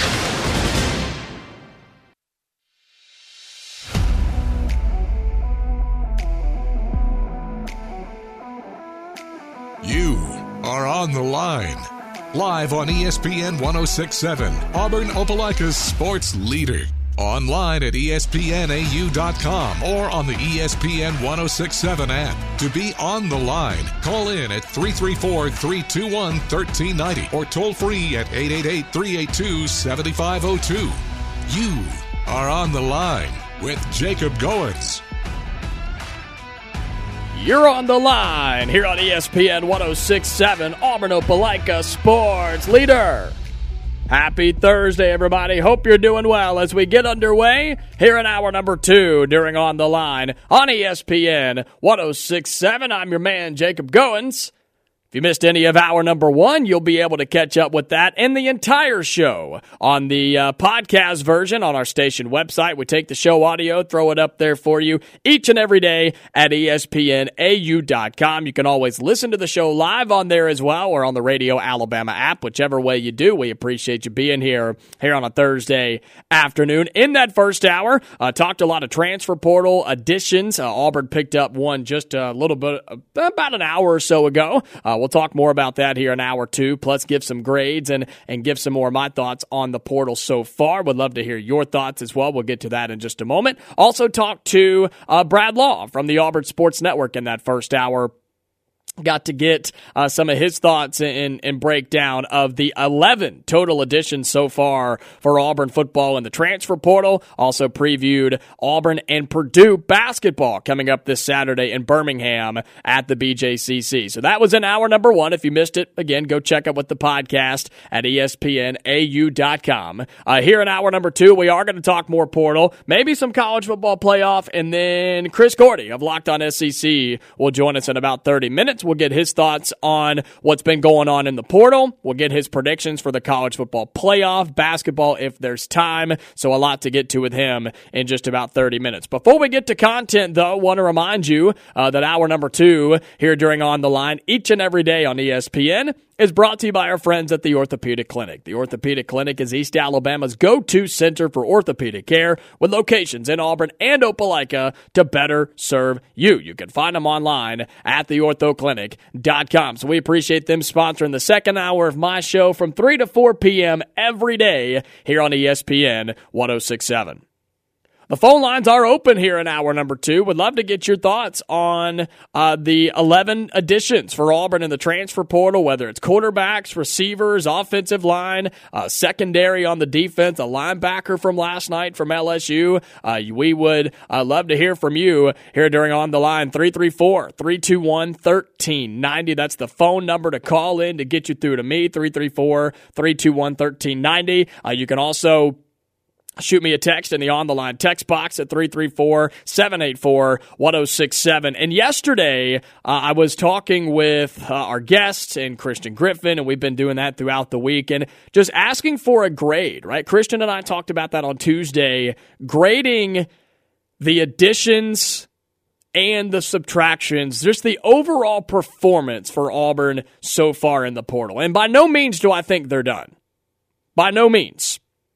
You are on the line. Live on E S P N one oh six point seven, Auburn Opelika's sports leader. Online at E S P N A U dot com or on the E S P N one oh six point seven app. To be on the line, call in at three three four, three two one, one three nine zero or toll free at eight eight eight, three eight two, seven five zero two. You are on the line with Jacob Goins. You're on the line here on E S P N one oh six point seven, Auburn Opelika sports leader. Happy Thursday, everybody. Hope you're doing well as we get underway here in hour number two during On the Line on E S P N one oh six point seven. I'm your man, Jacob Goins. If you missed any of hour number one, you'll be able to catch up with that and the entire show on the uh, podcast version on our station website. We take the show audio, throw it up there for you each and every day at E S P N A U dot com. You can always listen to the show live on there as well or on the Radio Alabama app. Whichever way you do, we appreciate you being here here on a Thursday afternoon. In that first hour, uh, talked a lot of transfer portal additions. Uh, Auburn picked up one just a little bit, about an hour or so ago. Uh, We'll talk more about that here in hour two, plus give some grades and, and give some more of my thoughts on the portal so far. Would love to hear your thoughts as well. We'll get to that in just a moment. Also talk to uh, Brad Law from the Auburn Sports Network in that first hour. Got to get uh, some of his thoughts and, and breakdown of the eleven total additions so far for Auburn football in the transfer portal. Also previewed Auburn and Purdue basketball coming up this Saturday in Birmingham at the B J C C. So that was in hour number one. If you missed it, again, go check out with the podcast at E S P N A U dot com. Uh, here in hour number two, we are going to talk more portal, maybe some college football playoff, and then Chris Gordy of Locked On S E C will join us in about thirty minutes. We'll get his thoughts on what's been going on in the portal. We'll get his predictions for the college football playoff, basketball if there's time. So a lot to get to with him in just about thirty minutes. Before we get to content, though, I want to remind you uh, that hour number two here during On the Line each and every day on E S P N is brought to you by our friends at the Orthopedic Clinic. The Orthopedic Clinic is East Alabama's go-to center for orthopedic care with locations in Auburn and Opelika to better serve you. You can find them online at the ortho clinic dot com. So we appreciate them sponsoring the second hour of my show from three to four p.m. every day here on E S P N one oh six point seven. The phone lines are open here in hour number two. Would love to get your thoughts on uh, the eleven additions for Auburn in the transfer portal, whether it's quarterbacks, receivers, offensive line, uh, secondary on the defense, a linebacker from last night from L S U. Uh, we would uh, love to hear from you here during On the Line. three three four, three two one, one three nine zero. That's the phone number to call in to get you through to me, three three four, three two one, one three nine zero. Uh, you can also shoot me a text in the On the Line text box at three three four, seven eight four, one oh six seven. And yesterday, uh, I was talking with uh, our guests and Christian Griffin, and we've been doing that throughout the week, and just asking for a grade, right? Christian and I talked about that on Tuesday, grading the additions and the subtractions, just the overall performance for Auburn so far in the portal. And by no means do I think they're done. By no means.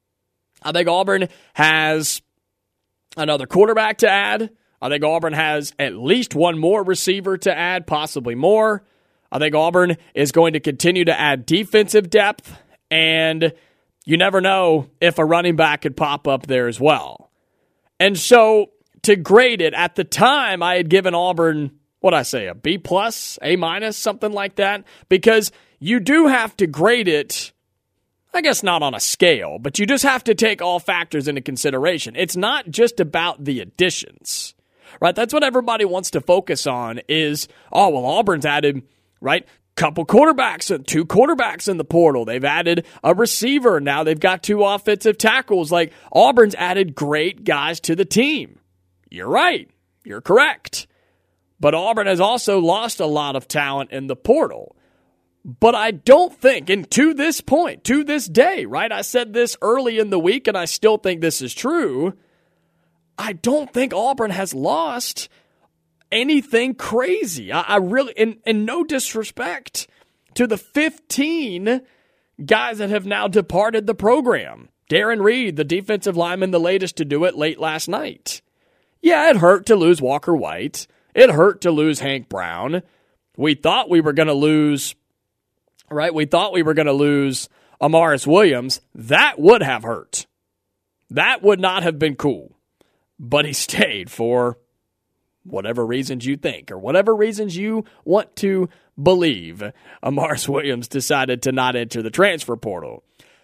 I think Auburn has another quarterback to add. I think Auburn has at least one more receiver to add, possibly more. I think Auburn is going to continue to add defensive depth, and you never know if a running back could pop up there as well. And so to grade it, at the time I had given Auburn, what'd I say, a B plus, A minus, something like that, because you do have to grade it, I guess not on a scale, but you just have to take all factors into consideration. It's not just about the additions, right? That's what everybody wants to focus on is, oh, well, Auburn's added, right, couple quarterbacks, two quarterbacks in the portal. They've added a receiver. Now they've got two offensive tackles. Like, Auburn's added great guys to the team. You're right. You're correct. But Auburn has also lost a lot of talent in the portal. But I don't think, and to this point, to this day, right? I said this early in the week, and I still think this is true. I don't think Auburn has lost anything crazy. I, I really, and, and no disrespect to the fifteen guys that have now departed the program. Darren Reed, the defensive lineman, the latest to do it late last night. Yeah, it hurt to lose Walker White. It hurt to lose Hank Brown. We thought we were going to lose, right? We thought we were going to lose Amaris Williams. That would have hurt. That would not have been cool. But he stayed for whatever reasons you think, or whatever reasons you want to believe. Amaris Williams decided to not enter the transfer portal.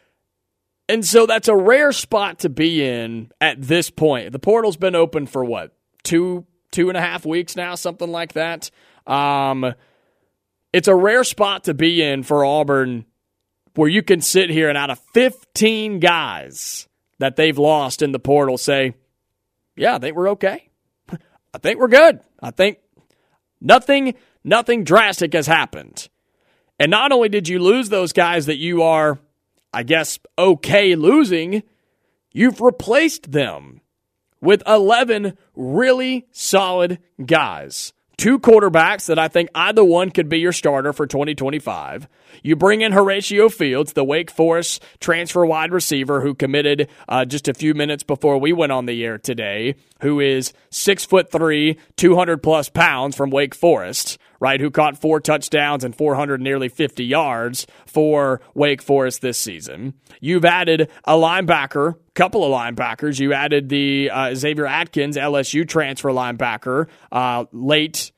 And so that's a rare spot to be in at this point. The portal's been open for what, two, two and a half weeks now, something like that. Um, it's a rare spot to be in for Auburn where you can sit here and out of fifteen guys that they've lost in the portal say, yeah, I think we're okay. I think we're good. I think nothing, nothing drastic has happened. And not only did you lose those guys that you are, I guess, okay losing, you've replaced them with eleven really solid guys. Two quarterbacks that I think either one could be your starter for twenty twenty-five. You bring in Horatio Fields, the Wake Forest transfer wide receiver who committed uh, just a few minutes before we went on the air today, who is six foot three, two hundred plus pounds from Wake Forest, right? Who caught four touchdowns and four hundred nearly fifty yards for Wake Forest this season. You've added a linebacker, couple of linebackers. You added the uh, Xavier Atkins, L S U transfer linebacker, uh, late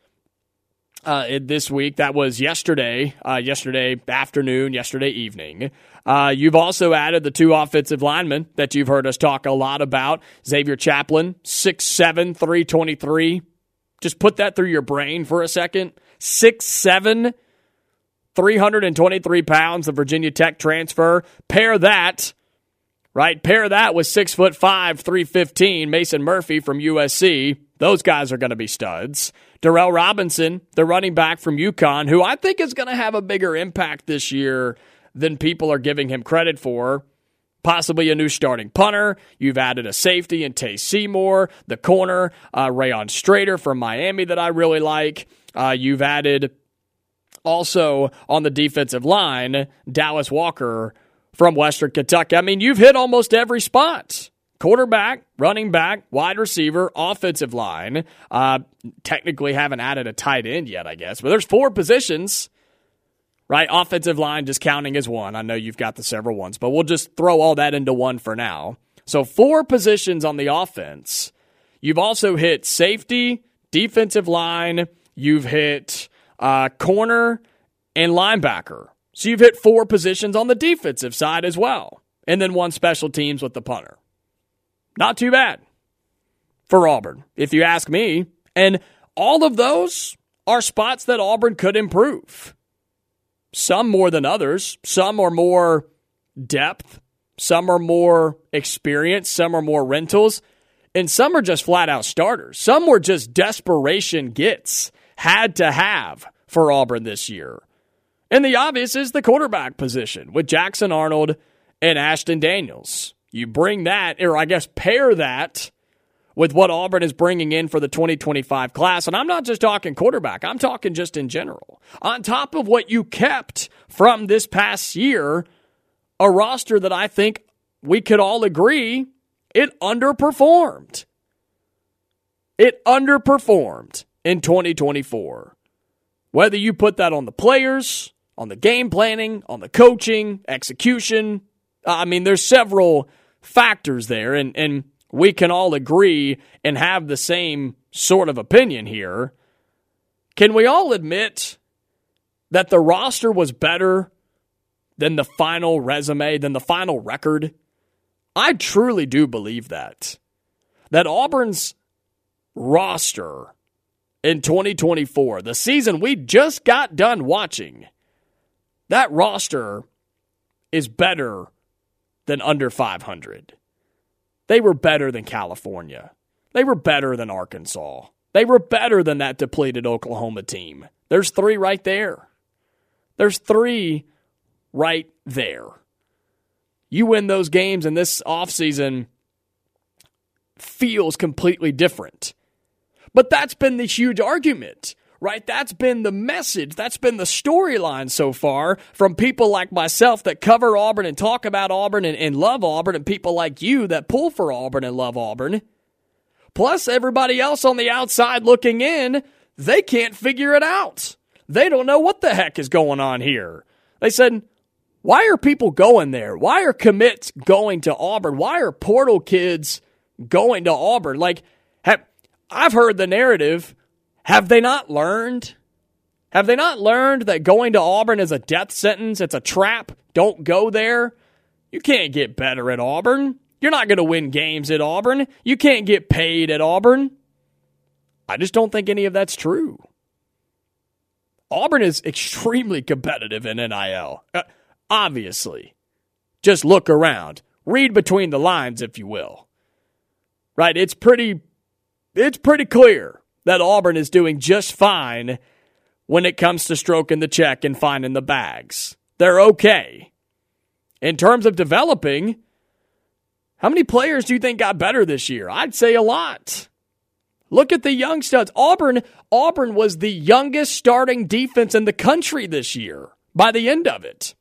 uh, this week. That was yesterday, uh, yesterday afternoon, yesterday evening. Uh, you've also added the two offensive linemen that you've heard us talk a lot about. Xavier Chaplin, six seven, three twenty-three. Just put that through your brain for a second. six seven, three hundred twenty-three pounds, the Virginia Tech transfer. Pair that, right? Pair that with six foot five, three fifteen, Mason Murphy from U S C. Those guys are going to be studs. Darrell Robinson, the running back from UConn, who I think is going to have a bigger impact this year than people are giving him credit for. Possibly a new starting punter. You've added a safety in Tay Seymour, the corner, uh, Rayon Strader from Miami that I really like. Uh, you've added also on the defensive line, Dallas Walker from Western Kentucky. I mean, you've hit almost every spot. Quarterback, running back, wide receiver, offensive line. Uh, technically haven't added a tight end yet, I guess. But there's four positions, right? Offensive line just counting as one. I know you've got the several ones, but we'll just throw all that into one for now. So four positions on the offense. You've also hit safety, defensive line. You've hit uh, corner and linebacker. So you've hit four positions on the defensive side as well. And then one special teams with the punter. Not too bad for Auburn, if you ask me. And all of those are spots that Auburn could improve. Some more than others. Some are more depth. Some are more experience. Some are more rentals. And some are just flat-out starters. Some were just desperation gets. Had to have for Auburn this year. And the obvious is the quarterback position with Jackson Arnold and Ashton Daniels. You bring that, or I guess pair that, with what Auburn is bringing in for the twenty twenty-five class. And I'm not just talking quarterback. I'm talking just in general. On top of what you kept from this past year, a roster that I think we could all agree it underperformed. It underperformed in twenty twenty-four. Whether you put that on the players, on the game planning, on the coaching, execution, I mean, there's several factors there, and, and we can all agree and have the same sort of opinion here. Can we all admit that the roster was better than the final resume, than the final record? I truly do believe that. That Auburn's roster in twenty twenty-four, the season we just got done watching, that roster is better than under five hundred. They were better than California. They were better than Arkansas. They were better than that depleted Oklahoma team. There's three right there. There's three right there. You win those games, and this offseason feels completely different. But that's been the huge argument, right? That's been the message. That's been the storyline so far from people like myself that cover Auburn and talk about Auburn and, and love Auburn, and people like you that pull for Auburn and love Auburn. Plus everybody else on the outside looking in, they can't figure it out. They don't know what the heck is going on here. They said, why are people going there? Why are commits going to Auburn? Why are portal kids going to Auburn? Like, have, I've heard the narrative. Have they not learned? Have they not learned that going to Auburn is a death sentence? It's a trap. Don't go there. You can't get better at Auburn. You're not going to win games at Auburn. You can't get paid at Auburn. I just don't think any of that's true. Auburn is extremely competitive in N I L. Uh, obviously. Just look around. Read between the lines, if you will. Right? It's pretty, it's pretty clear that Auburn is doing just fine when it comes to stroking the check and finding the bags. They're okay. In terms of developing, how many players do you think got better this year? I'd say a lot. Look at the young studs. Auburn, Auburn was the youngest starting defense in the country this year by the end of it.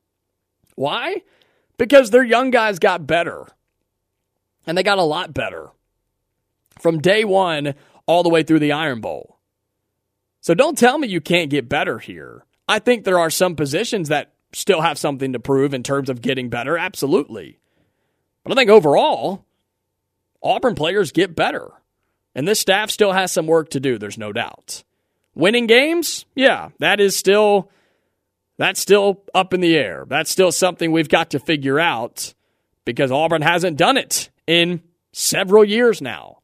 Why? Because their young guys got better. And they got a lot better. From day one all the way through the Iron Bowl. So don't tell me you can't get better here. I think there are some positions that still have something to prove in terms of getting better. Absolutely. But I think overall, Auburn players get better. And this staff still has some work to do, there's no doubt. Winning games? Yeah, that is still, that's still up in the air. That's still something we've got to figure out because Auburn hasn't done it in several years now.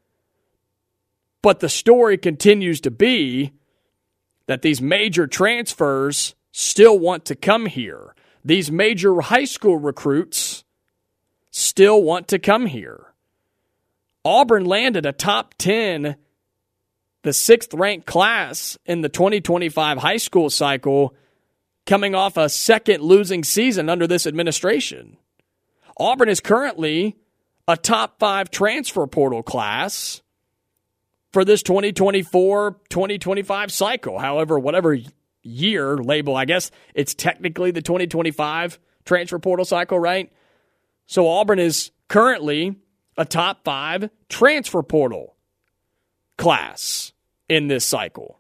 But the story continues to be that these major transfers still want to come here. These major high school recruits still want to come here. Auburn landed a top ten, the sixth-ranked class in the twenty twenty-five high school cycle, coming off a second losing season under this administration. Auburn is currently a top five transfer portal class for this twenty twenty-four twenty twenty-five cycle. However, whatever year label, I guess it's technically the twenty twenty-five transfer portal cycle, right? So Auburn is currently a top five transfer portal class in this cycle.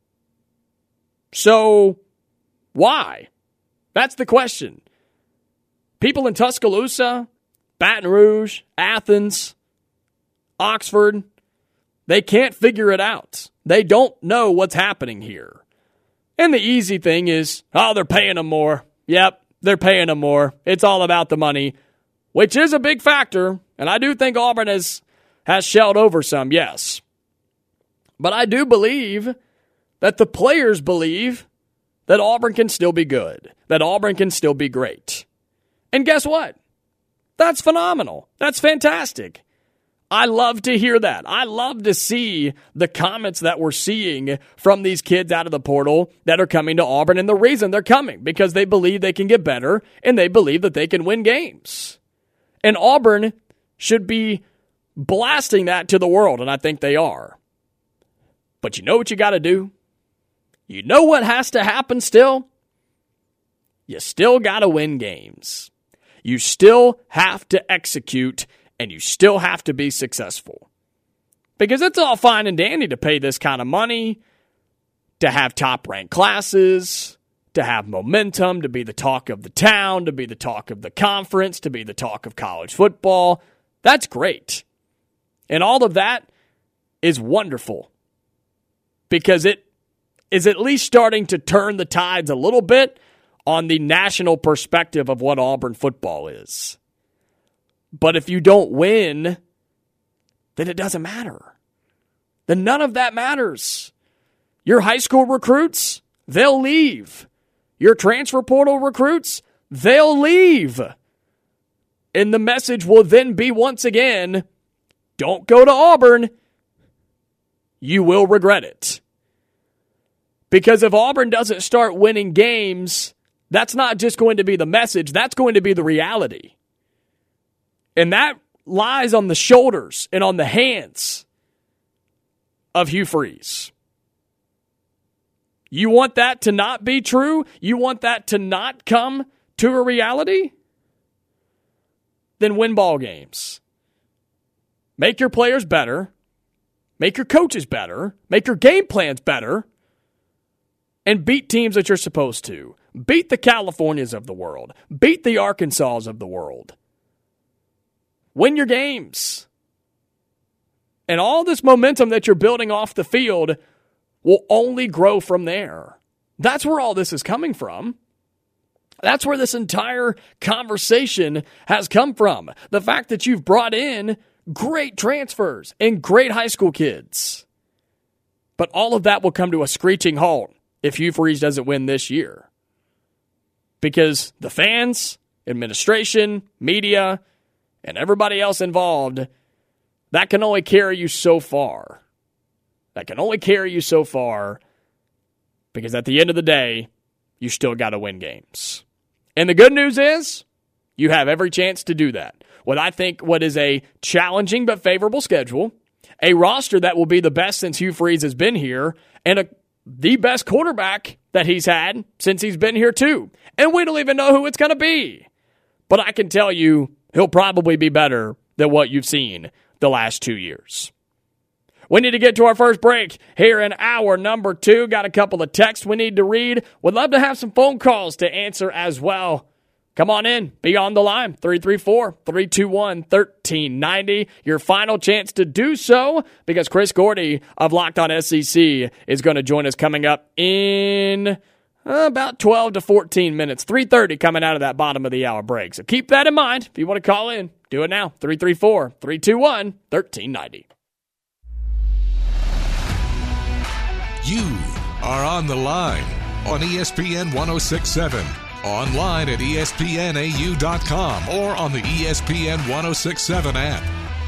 So why? That's the question. People in Tuscaloosa, Baton Rouge, Athens, Oxford, they can't figure it out. They don't know what's happening here. And the easy thing is, oh, they're paying them more. Yep, they're paying them more. It's all about the money, which is a big factor. And I do think Auburn has, has shelled over some, yes. But I do believe that the players believe that Auburn can still be good, that Auburn can still be great. And guess what? That's phenomenal. That's fantastic. I love to hear that. I love to see the comments that we're seeing from these kids out of the portal that are coming to Auburn. And the reason they're coming, because they believe they can get better and they believe that they can win games. And Auburn should be blasting that to the world, and I think they are. But you know what you got to do? You know what has to happen still? You still got to win games. You still have to execute, and you still have to be successful. Because it's all fine and dandy to pay this kind of money, to have top-ranked classes, to have momentum, to be the talk of the town, to be the talk of the conference, to be the talk of college football. That's great. And all of that is wonderful because it is at least starting to turn the tides a little bit on the national perspective of what Auburn football is. But if you don't win, then it doesn't matter. Then none of that matters. Your high school recruits, they'll leave. Your transfer portal recruits, they'll leave. And the message will then be once again, don't go to Auburn. You will regret it. Because if Auburn doesn't start winning games, that's not just going to be the message, that's going to be the reality. And that lies on the shoulders and on the hands of Hugh Freeze. You want that to not be true? You want that to not come to a reality? Then win ball games. Make your players better. Make your coaches better. Make your game plans better. And beat teams that you're supposed to. Beat the Californias of the world. Beat the Arkansas of the world. Win your games. And all this momentum that you're building off the field will only grow from there. That's where all this is coming from. That's where this entire conversation has come from. The fact that you've brought in great transfers and great high school kids. But all of that will come to a screeching halt if Hugh Freeze doesn't win this year. Because the fans, administration, media, and everybody else involved, that can only carry you so far. That can only carry you so far because at the end of the day, you still got to win games. And the good news is you have every chance to do that. What I think what is a challenging but favorable schedule, a roster that will be the best since Hugh Freeze has been here, and a, the best quarterback that he's had since he's been here too. And we don't even know who it's going to be. But I can tell you he'll probably be better than what you've seen the last two years. We need to get to our first break here in hour number two. Got a couple of texts we need to read. Would love to have some phone calls to answer as well. Come on in. Be on the line. three three four, three two one, one three nine zero. Your final chance to do so because Chris Gordy of Locked On S E C is going to join us coming up in uh, about twelve to fourteen minutes. three thirty coming out of that bottom of the hour break. So keep that in mind. If you want to call in, do it now. three three four, three two one, one three nine zero. You are on the line on E S P N one oh six point seven, online at E S P N A U dot com or on the E S P N one oh six point seven app.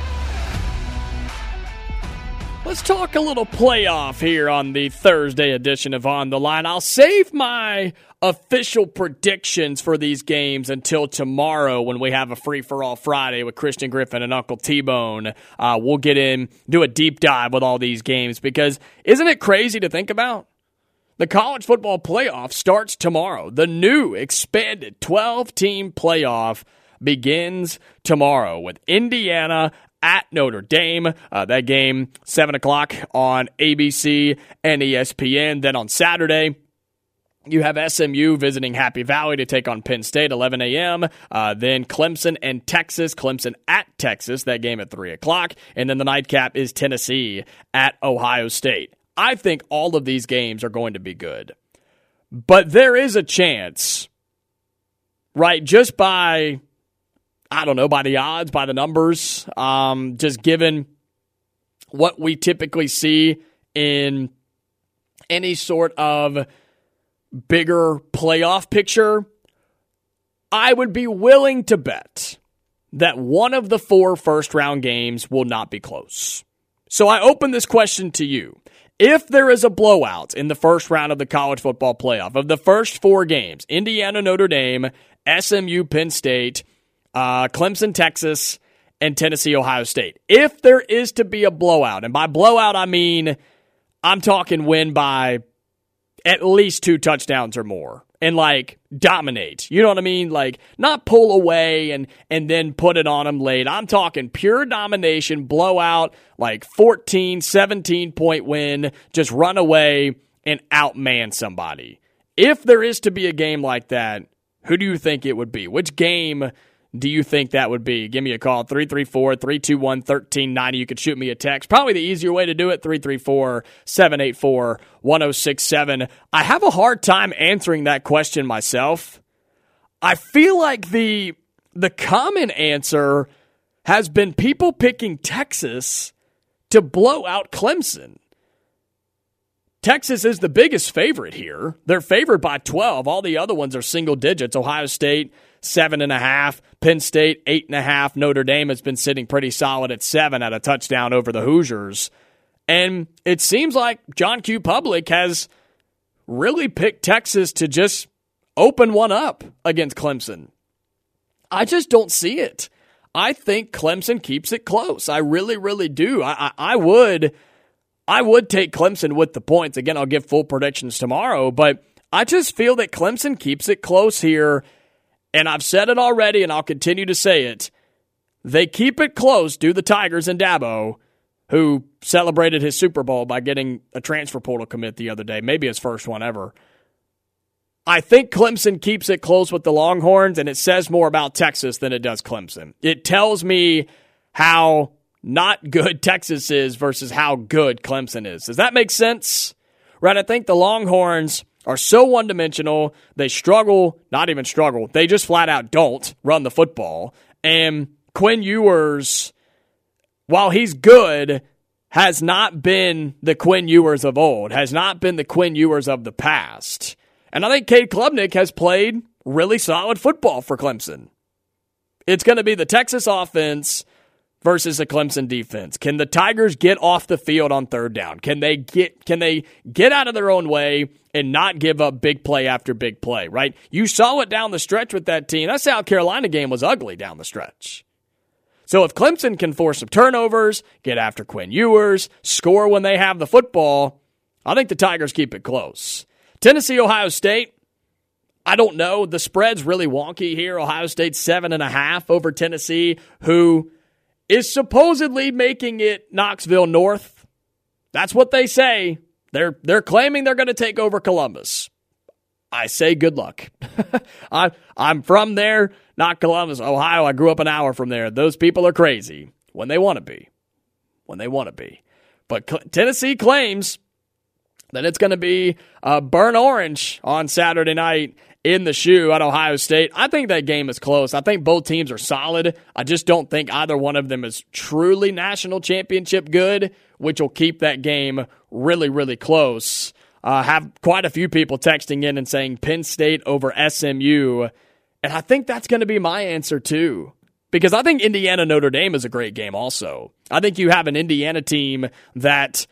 Let's talk a little playoff here on the Thursday edition of On the Line. I'll save my official predictions for these games until tomorrow when we have a free-for-all Friday with Christian Griffin and Uncle T-Bone. Uh, we'll get in, do a deep dive with all these games because isn't it crazy to think about? The college football playoff starts tomorrow. The new expanded twelve-team playoff begins tomorrow with Indiana at Notre Dame. Uh, that game, seven o'clock on A B C and E S P N. Then on Saturday, you have S M U visiting Happy Valley to take on Penn State, eleven a.m. Uh, then Clemson and Texas. Clemson at Texas, that game at three o'clock. And then the nightcap is Tennessee at Ohio State. I think all of these games are going to be good. But there is a chance, right, just by, I don't know, by the odds, by the numbers, um, just given what we typically see in any sort of bigger playoff picture, I would be willing to bet that one of the four first-round games will not be close. So I open this question to you. If there is a blowout in the first round of the college football playoff, of the first four games, Indiana, Notre Dame, S M U, Penn State, uh, Clemson, Texas, and Tennessee, Ohio State. If there is to be a blowout, and by blowout I mean I'm talking win by at least two touchdowns or more, and like dominate. You know what I mean? Like not pull away and and then put it on them late. I'm talking pure domination, blowout, like fourteen, seventeen point win, just run away and outman somebody. If there is to be a game like that, who do you think it would be? Which game do you think that would be? Give me a call, three three four, three two one, one three nine zero. You could shoot me a text. Probably the easier way to do it, three three four, seven eight four, one zero six seven. I have a hard time answering that question myself. I feel like the the common answer has been people picking Texas to blow out Clemson. Texas is the biggest favorite here. They're favored by twelve. All the other ones are single digits. Ohio State, seven and a half. Penn State, eight and a half. Notre Dame has been sitting pretty solid at seven at a touchdown over the Hoosiers. And it seems like John Q. Public has really picked Texas to just open one up against Clemson. I just don't see it. I think Clemson keeps it close. I really, really do. I, I, I would... I would take Clemson with the points. Again, I'll give full predictions tomorrow, but I just feel that Clemson keeps it close here, and I've said it already, and I'll continue to say it. They keep it close, do the Tigers and Dabo, who celebrated his Super Bowl by getting a transfer portal commit the other day, maybe his first one ever. I think Clemson keeps it close with the Longhorns, and it says more about Texas than it does Clemson. It tells me how not good Texas is versus how good Clemson is. Does that make sense? Right, I think the Longhorns are so one-dimensional, they struggle, not even struggle, they just flat out don't run the football. And Quinn Ewers, while he's good, has not been the Quinn Ewers of old, has not been the Quinn Ewers of the past. And I think Cade Klubnik has played really solid football for Clemson. It's going to be the Texas offense versus the Clemson defense. Can the Tigers get off the field on third down? Can they get can they get out of their own way and not give up big play after big play, right? You saw it down the stretch with that team. That South Carolina game was ugly down the stretch. So if Clemson can force some turnovers, get after Quinn Ewers, score when they have the football, I think the Tigers keep it close. Tennessee, Ohio State, I don't know. The spread's really wonky here. Ohio State seven and a half over Tennessee, who is supposedly making it Knoxville North. That's what they say. They're they're claiming they're going to take over Columbus. I say good luck. I, I'm from there, not Columbus, Ohio. I grew up an hour from there. Those people are crazy when they want to be. When they want to be. But Cl- Tennessee claims that it's going to be uh, burnt orange on Saturday night in the shoe at Ohio State. I think that game is close. I think both teams are solid. I just don't think either one of them is truly national championship good, which will keep that game really, really close. Uh, have quite a few people texting in and saying Penn State over S M U, and I think that's going to be my answer too, because I think Indiana-Notre Dame is a great game also. I think you have an Indiana team that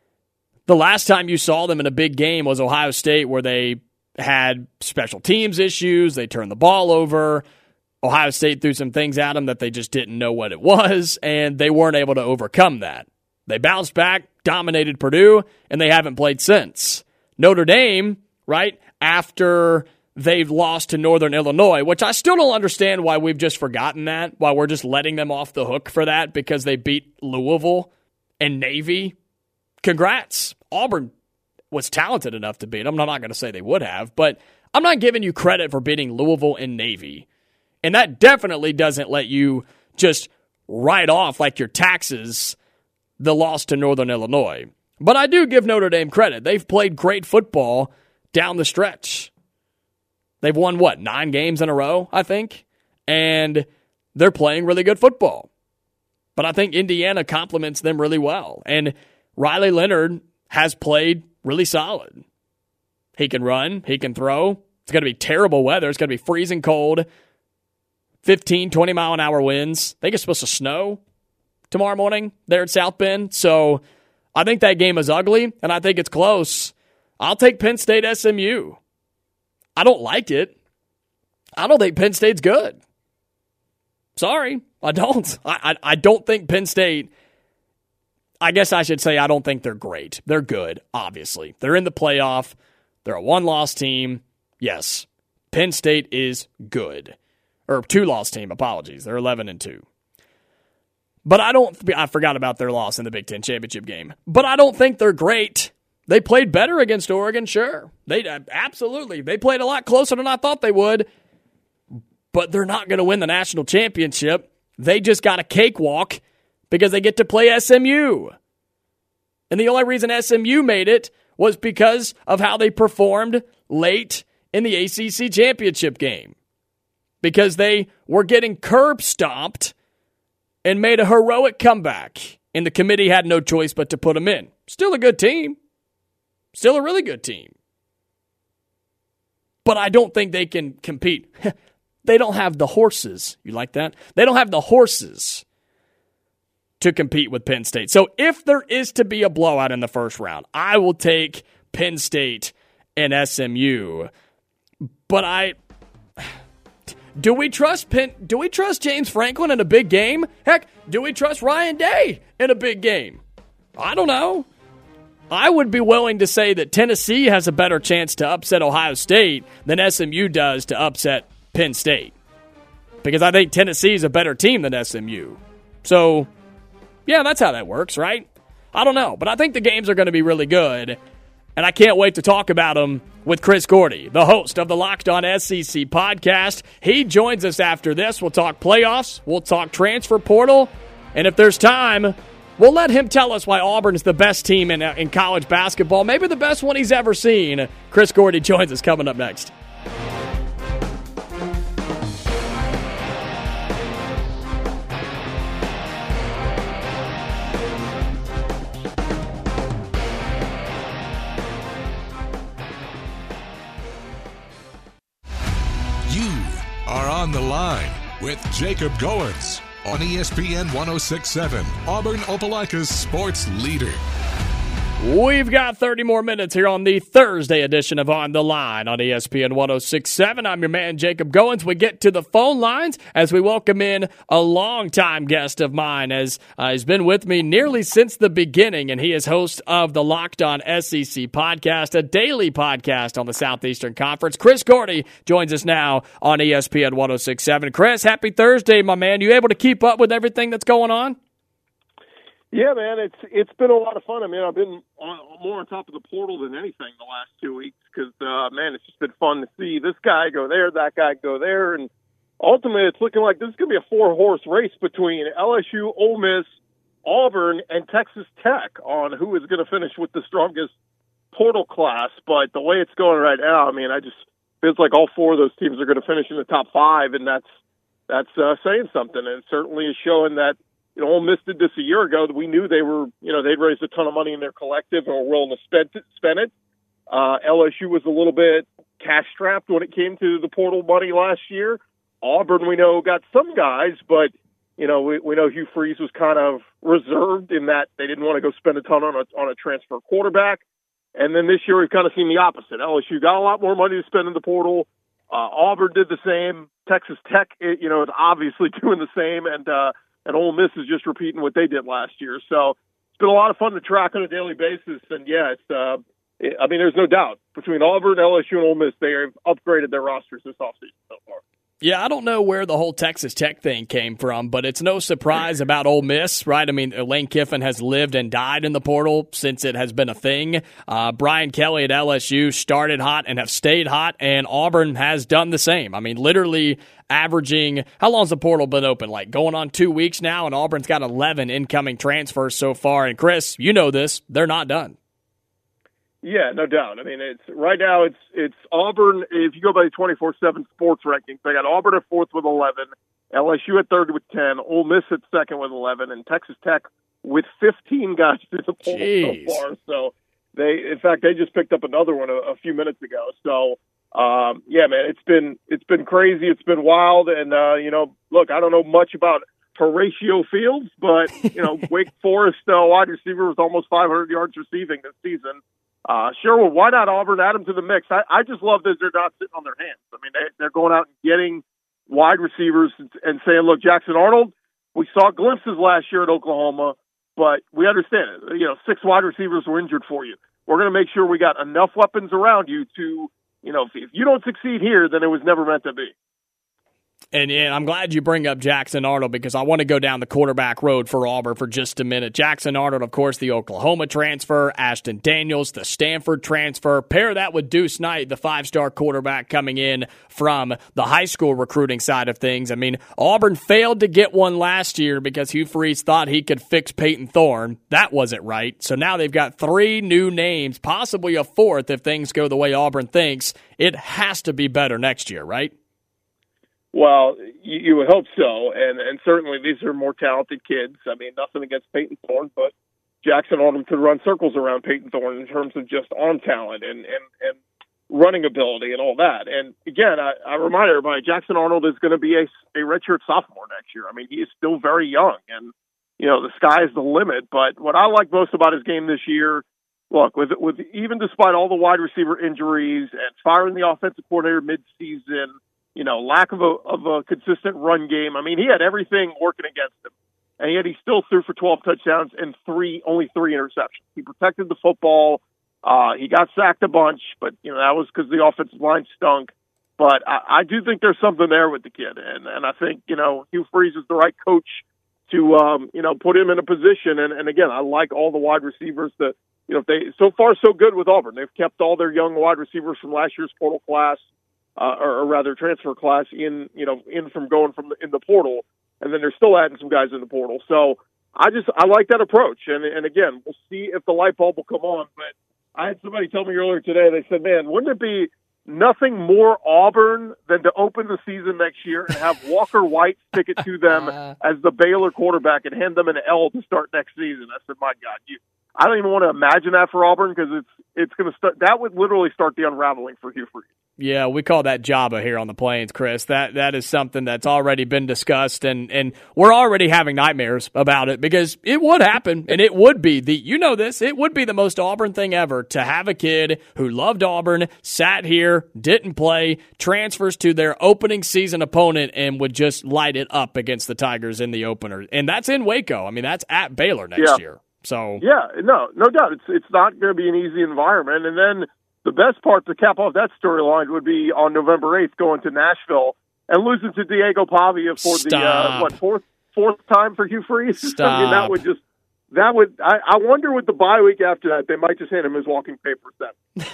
the last time you saw them in a big game was Ohio State, where they had special teams issues. They turned the ball over. Ohio State threw some things at them that they just didn't know what it was, and they weren't able to overcome that. They bounced back, dominated Purdue, and they haven't played since. Notre Dame, right, after they've lost to Northern Illinois, which I still don't understand why we've just forgotten that, why we're just letting them off the hook for that because they beat Louisville and Navy. Congrats. Auburn was talented enough to beat them. I'm not going to say they would have, but I'm not giving you credit for beating Louisville and Navy. And that definitely doesn't let you just write off like your taxes the loss to Northern Illinois. But I do give Notre Dame credit. They've played great football down the stretch. They've won, what, nine games in a row, I think? And they're playing really good football. But I think Indiana complements them really well. And Riley Leonard has played really solid. He can run. He can throw. It's going to be terrible weather. It's going to be freezing cold. fifteen, twenty mile an hour winds. I think it's supposed to snow tomorrow morning there at South Bend. So I think that game is ugly, and I think it's close. I'll take Penn State S M U. I don't like it. I don't think Penn State's good. Sorry. I don't. I, I, I don't think Penn State, I guess I should say I don't think they're great. They're good, obviously. They're in the playoff. They're a one-loss team. Yes, Penn State is good. Or two-loss team, apologies. They're eleven and two. But I don't, I forgot about their loss in the Big Ten championship game. But I don't think they're great. They played better against Oregon, sure. They absolutely. They played a lot closer than I thought they would. But they're not going to win the national championship. They just got a cakewalk because they get to play S M U. And the only reason S M U made it was because of how they performed late in the A C C championship game. Because they were getting curb stomped and made a heroic comeback. And the committee had no choice but to put them in. Still a good team. Still a really good team. But I don't think they can compete. They don't have the horses. You like that? They don't have the horses to compete with Penn State. So if there is to be a blowout in the first round, I will take Penn State and S M U. But I... Do we trust Penn, do we trust James Franklin in a big game? Heck, do we trust Ryan Day in a big game? I don't know. I would be willing to say that Tennessee has a better chance to upset Ohio State than S M U does to upset Penn State. Because I think Tennessee is a better team than S M U. So, yeah, that's how that works, right? I don't know, but I think the games are going to be really good. And I can't wait to talk about them with Chris Gordy, the host of the Locked On S E C podcast. He joins us after this. We'll talk playoffs. We'll talk transfer portal. And if there's time, we'll let him tell us why Auburn is the best team in, in college basketball, maybe the best one he's ever seen. Chris Gordy joins us coming up next. On the Line with Jacob Goins on E S P N one oh six point seven, Auburn Opelika's sports leader. We've got thirty more minutes here on the Thursday edition of On the Line on E S P N one oh six point seven. I'm your man, Jacob Goins. We get to the phone lines as we welcome in a longtime guest of mine, as uh, he's been with me nearly since the beginning, and he is host of the Locked On S E C podcast, a daily podcast on the Southeastern Conference. Chris Gordy joins us now on E S P N one oh six point seven. Chris, happy Thursday, my man. You able to keep up with everything that's going on? Yeah, man, it's it's been a lot of fun. I mean, I've been on, more on top of the portal than anything the last two weeks because, uh, man, it's just been fun to see this guy go there, that guy go there, and ultimately it's looking like this is going to be a four-horse race between L S U, Ole Miss, Auburn, and Texas Tech on who is going to finish with the strongest portal class. But the way it's going right now, I mean, I just feels like all four of those teams are going to finish in the top five, and that's that's uh, saying something, and it certainly is showing that. You know, Ole Miss did this a year ago. We knew they were, you know, they'd raised a ton of money in their collective and were willing to spend it. Spend it. Uh, L S U was a little bit cash-strapped when it came to the portal money last year. Auburn, we know, got some guys, but, you know, we, we know Hugh Freeze was kind of reserved in that they didn't want to go spend a ton on a, on a transfer quarterback. And then this year we've kind of seen the opposite. L S U got a lot more money to spend in the portal. Uh, Auburn did the same. Texas Tech, you know, is obviously doing the same. And, uh, And Ole Miss is just repeating what they did last year. So it's been a lot of fun to track on a daily basis. And, yeah, it's uh, it, I mean, there's no doubt. Between Auburn, L S U, and Ole Miss, they have upgraded their rosters this offseason so far. Yeah, I don't know where the whole Texas Tech thing came from, but it's no surprise about Ole Miss, right? I mean, Lane Kiffin has lived and died in the portal since it has been a thing. Uh, Brian Kelly at L S U started hot and have stayed hot, and Auburn has done the same. I mean, literally averaging, how long's the portal been open? Like going on two weeks now, and Auburn's got eleven incoming transfers so far. And Chris, you know this, they're not done. Yeah, no doubt. I mean, it's right now it's it's Auburn. If you go by the twenty-four seven sports rankings, they got Auburn at fourth with eleven, L S U at third with ten, Ole Miss at second with eleven, and Texas Tech with fifteen guys in the poll Jeez. so far. So they, in fact, they just picked up another one a, a few minutes ago. So um, yeah, man, it's been it's been crazy. It's been wild, and uh, you know, look, I don't know much about Horatio Fields, but you know, Wake Forest uh, wide receiver was almost five hundred yards receiving this season. Uh, sure, well, why not Auburn? Add them to the mix. I, I just love that they're not sitting on their hands. I mean, they, they're going out and getting wide receivers and, and saying, look, Jackson Arnold, We saw glimpses last year at Oklahoma, but we understand it. You know, six wide receivers were injured for you. We're going to make sure we got enough weapons around you to, you know, if, if you don't succeed here, then it was never meant to be. And, and I'm glad you bring up Jackson Arnold because I want to go down the quarterback road for Auburn for just a minute. Jackson Arnold, of course, the Oklahoma transfer. Ashton Daniels, the Stanford transfer. Pair that with Deuce Knight, the five-star quarterback coming in from the high school recruiting side of things. I mean, Auburn failed to get one last year because Hugh Freeze thought he could fix Peyton Thorne. That wasn't right. So now they've got three new names, possibly a fourth if things go the way Auburn thinks. It has to be better next year, right? Well, you, you would hope so, and and certainly these are more talented kids. I mean, nothing against Peyton Thorne, but Jackson Arnold could run circles around Peyton Thorne in terms of just arm talent and, and, and running ability and all that. And again, I, I remind everybody, Jackson Arnold is going to be a, a redshirt sophomore next year. I mean, he is still very young, and you know the sky is the limit. But what I like most about his game this year, look, with with even despite all the wide receiver injuries and firing the offensive coordinator midseason, you know, lack of a of a consistent run game. I mean, he had everything working against him, and yet he still threw for twelve touchdowns and three only three interceptions. He protected the football. Uh, he got sacked a bunch, but you know that was because the offensive line stunk. But I, I do think there's something there with the kid, and and I think you know Hugh Freeze is the right coach to um, you know put him in a position. And, and again, I like all the wide receivers that you know they so far so good with Auburn. They've kept all their young wide receivers from last year's portal class. Uh, or, or rather, transfer class in, you know, in from going from the, in the portal, and then they're still adding some guys in the portal. So I just I like that approach, and and again, we'll see if the light bulb will come on. But I had somebody tell me earlier today. They said, "Man, wouldn't it be nothing more Auburn than to open the season next year and have Walker White stick it to them uh, as the Baylor quarterback and hand them an L to start next season?" I said, "My God, you." I don't even want to imagine that for Auburn because it's it's going to start. That would literally start the unraveling for Hugh Freeze. Yeah, we call that Jabba here on the Plains, Chris. That that is something that's already been discussed, and, and we're already having nightmares about it because it would happen, and it would be the you know this it would be the most Auburn thing ever to have a kid who loved Auburn, sat here, didn't play, transfers to their opening season opponent, and would just light it up against the Tigers in the opener. And that's in Waco. I mean, that's at Baylor next yeah. year. So yeah, no, no doubt, it's it's not going to be an easy environment, and then. The best part to cap off that storyline would be on November eighth going to Nashville and losing to Diego Pavia for Stop. the uh, what fourth fourth time for Hugh Freeze. Stop. I mean, that would just that would. I, I wonder with the bye week after that, they might just hand him his walking papers then.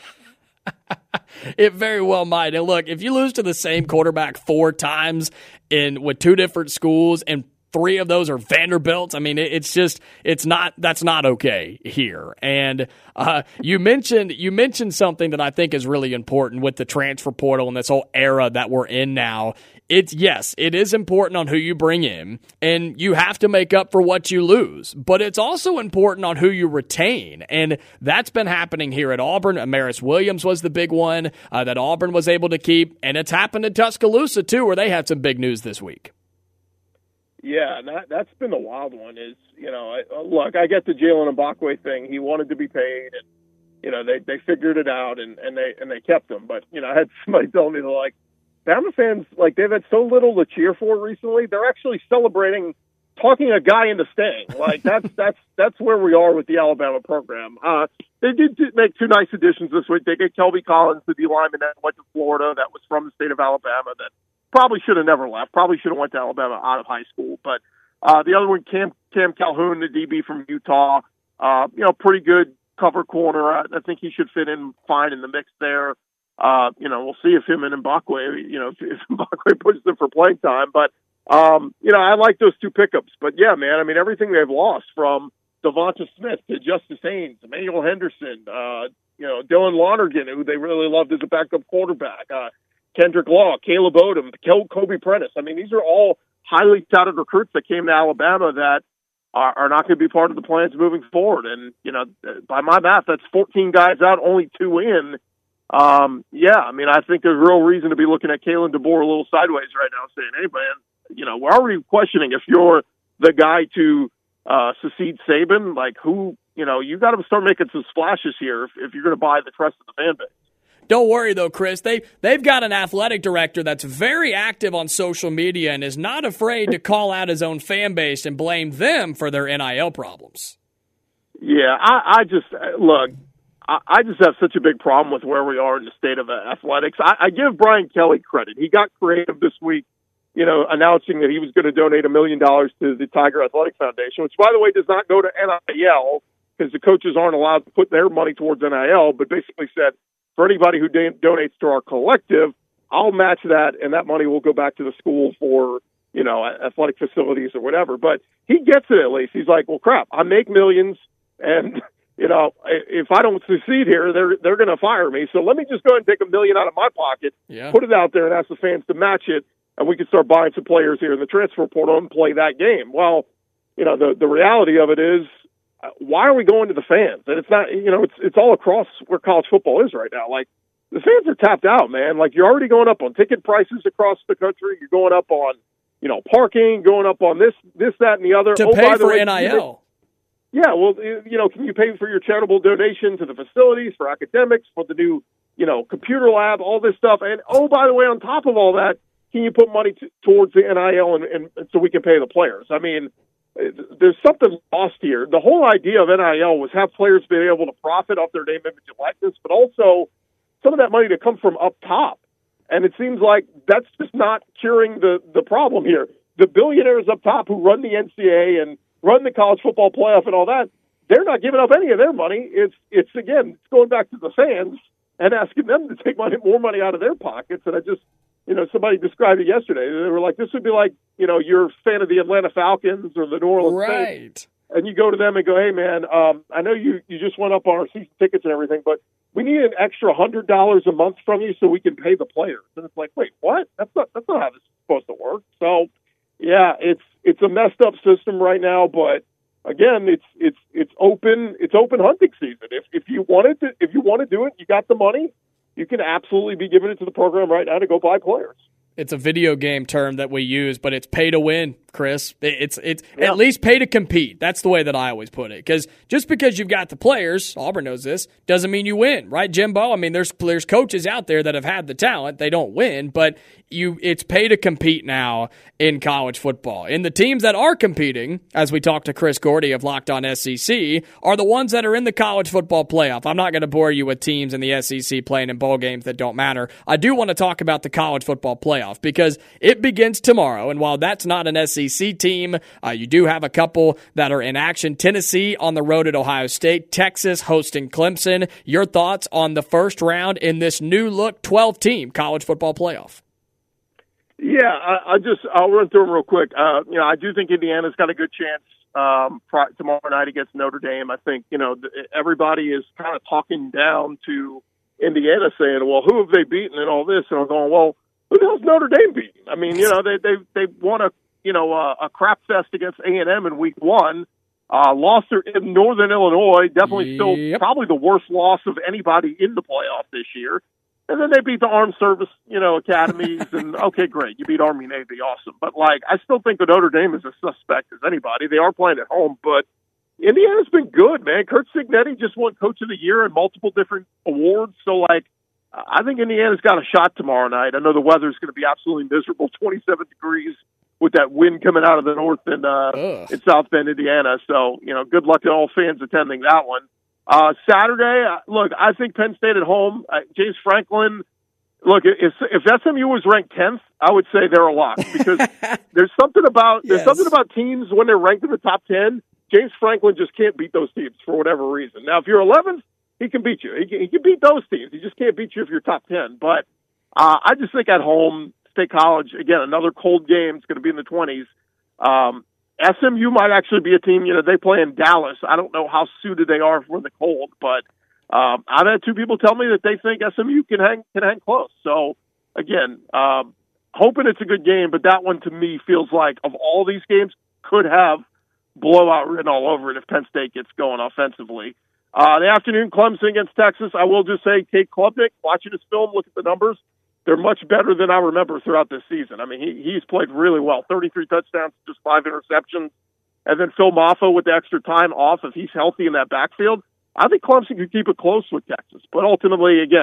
It very well might. And look, if you lose to the same quarterback four times in with two different schools and three of those are Vanderbilts. I mean, it's just, it's not, that's not okay here. And uh, you mentioned, you mentioned something that I think is really important with the transfer portal and this whole era that we're in now. It's, yes, it is important on who you bring in, and you have to make up for what you lose. But it's also important on who you retain, and that's been happening here at Auburn. Amaris Williams was the big one uh, that Auburn was able to keep, and it's happened in Tuscaloosa, too, where they had some big news this week. Yeah, and that, that's been the wild one is, you know, I, look, I get the Jalen Mbakwe thing. He wanted to be paid, and, you know, they, they figured it out, and, and they and they kept him. But, you know, I had somebody tell me, they're like, Bama fans, like, they've had so little to cheer for recently, they're actually celebrating talking a guy into staying. Like, that's that's that's where we are with the Alabama program. Uh, they did make two nice additions this week. They get Kelby Collins, the D-lineman that went to Florida that was from the state of Alabama that probably should have never left. Probably should have went to Alabama out of high school. But uh, the other one, Cam Cam Calhoun, the D B from Utah, uh, you know, pretty good cover corner. I, I think he should fit in fine in the mix there. Uh, you know, we'll see if him and Mbakwe, you know, if, if Mbakwe pushes them for playing time. But, um, you know, I like those two pickups. But, yeah, man, I mean, everything they've lost from Devonta Smith to Justice Haynes, Emmanuel Henderson, uh, you know, Dylan Lonergan, who they really loved as a backup quarterback, uh, Kendrick Law, Caleb Odom, Kobe Prentice. I mean, these are all highly touted recruits that came to Alabama that are, are not going to be part of the plans moving forward. And, you know, by my math, that's fourteen guys out, only two in. Um, yeah, I mean, I think there's real reason to be looking at Kalen DeBoer a little sideways right now saying, hey, man, you know, we're already questioning if you're the guy to uh, succeed Saban. Like, who, you know, you got to start making some splashes here if, if you're going to buy the trust of the fan base. Don't worry, though, Chris. They, they've got an athletic director that's very active on social media and is not afraid to call out his own fan base and blame them for their N I L problems. Yeah, I, I just, look, I, I just have such a big problem with where we are in the state of athletics. I, I give Brian Kelly credit. He got creative this week, you know, announcing that he was going to donate a million dollars to the Tiger Athletic Foundation, which, by the way, does not go to N I L because the coaches aren't allowed to put their money towards N I L, but basically said, for anybody who da- donates to our collective, I'll match that, and that money will go back to the school for, you know, athletic facilities or whatever. But he gets it at least. He's like, well, crap, I make millions. And, you know, if I don't succeed here, they're they're going to fire me. So let me just go ahead and take a million out of my pocket, yeah. put it out there, and ask the fans to match it, and we can start buying some players here in the transfer portal and play that game. Well, you know, the the reality of it is, uh, why are we going to the fans? And it's not, you know, it's it's all across where college football is right now. Like, the fans are tapped out, man. Like, you're already going up on ticket prices across the country. You're going up on, you know, parking, going up on this, this, that, and the other. To oh, pay by the for way, N I L. Yeah, well, you know, can you pay for your charitable donation to the facilities, for academics, for the new, you know, computer lab, all this stuff? And, oh, by the way, on top of all that, can you put money t- towards the N I L and, and, and so we can pay the players? I mean, there's something lost here. The whole idea of N I L was have players be able to profit off their name, image, and likeness, but also some of that money to come from up top. And it seems like that's just not curing the, the problem here. The billionaires up top who run the N C double A and run the college football playoff and all that, they're not giving up any of their money. It's, it's again, it's going back to the fans and asking them to take money, more money out of their pockets. And I just, you know, somebody described it yesterday. They were like, this would be like, you know, you're a fan of the Atlanta Falcons or the New Orleans right. Saints, and you go to them and go, hey, man, um, I know you, you just went up on our season tickets and everything, but we need an extra one hundred dollars a month from you so we can pay the players. And it's like, wait, what? That's not, that's not how this is supposed to work. So, yeah, it's it's a messed up system right now, but again, it's it's it's open it's open hunting season. If if you wanted to if you want to do it, you got the money, you can absolutely be giving it to the program right now to go buy players. It's a video game term that we use, but it's pay to win, Chris. It's it's yeah. at least pay to compete. That's the way that I always put it. Because just because you've got the players, Auburn knows this, doesn't mean you win, right, Jimbo? I mean, there's there's coaches out there that have had the talent. They don't win, but you it's pay to compete now in college football. And the teams that are competing, as we talked to Chris Gordy of Locked On S E C, are the ones that are in the college football playoff. I'm not going to bore you with teams in the S E C playing in bowl games that don't matter. I do want to talk about the college football playoff because it begins tomorrow. And while that's not an S E C team, uh, you do have a couple that are in action. Tennessee on the road at Ohio State, Texas hosting Clemson. Your thoughts on the first round in this new look twelve-team college football playoff? Yeah, I, I just I'll run through them real quick. Uh, you know, I do think Indiana's got a good chance um, tomorrow night against Notre Dame. I think you know everybody is kind of talking down to Indiana, saying, "Well, who have they beaten?" and all this, and I'm going, "Well, who the hell's Notre Dame beating?" I mean, you know, they they they won a you know a, a crap fest against A and M in week one. Uh, lost in Northern Illinois, definitely yep. still probably the worst loss of anybody in the playoff this year. And then they beat the armed service, you know, academies, and okay, great, you beat Army, Navy, awesome. But like, I still think that Notre Dame is as suspect as anybody. They are playing at home, but Indiana's been good, man. Kurt Cignetti just won Coach of the Year and multiple different awards. So like, I think Indiana's got a shot tomorrow night. I know the weather's going to be absolutely miserable, twenty-seven degrees with that wind coming out of the north in uh, in South Bend, Indiana. So you know, good luck to all fans attending that one. Uh, Saturday, look, I think Penn State at home. Uh, James Franklin, look, if, if S M U was ranked tenth, I would say they're a lock because there's something about there's yes. something about teams when they're ranked in the top ten. James Franklin just can't beat those teams for whatever reason. Now, if you're eleventh, he can beat you. He can, he can beat those teams. He just can't beat you if you're top ten. But uh, I just think at home, State College, again, another cold game. It's going to be in the twenties. Um, S M U might actually be a team, you know, they play in Dallas. I don't know how suited they are for the cold, but um, I've had two people tell me that they think S M U can hang can hang close. So, again, um, hoping it's a good game, but that one to me feels like of all these games could have blowout written all over it if Penn State gets going offensively. Uh, the afternoon, Clemson against Texas. I will just say, Kate Klubnik, watching his film, look at the numbers. They're much better than I remember throughout this season. I mean, he he's played really well. thirty-three touchdowns, just five interceptions. And then Phil Maffa with the extra time off, if he's healthy in that backfield, I think Clemson could keep it close with Texas. But ultimately, again,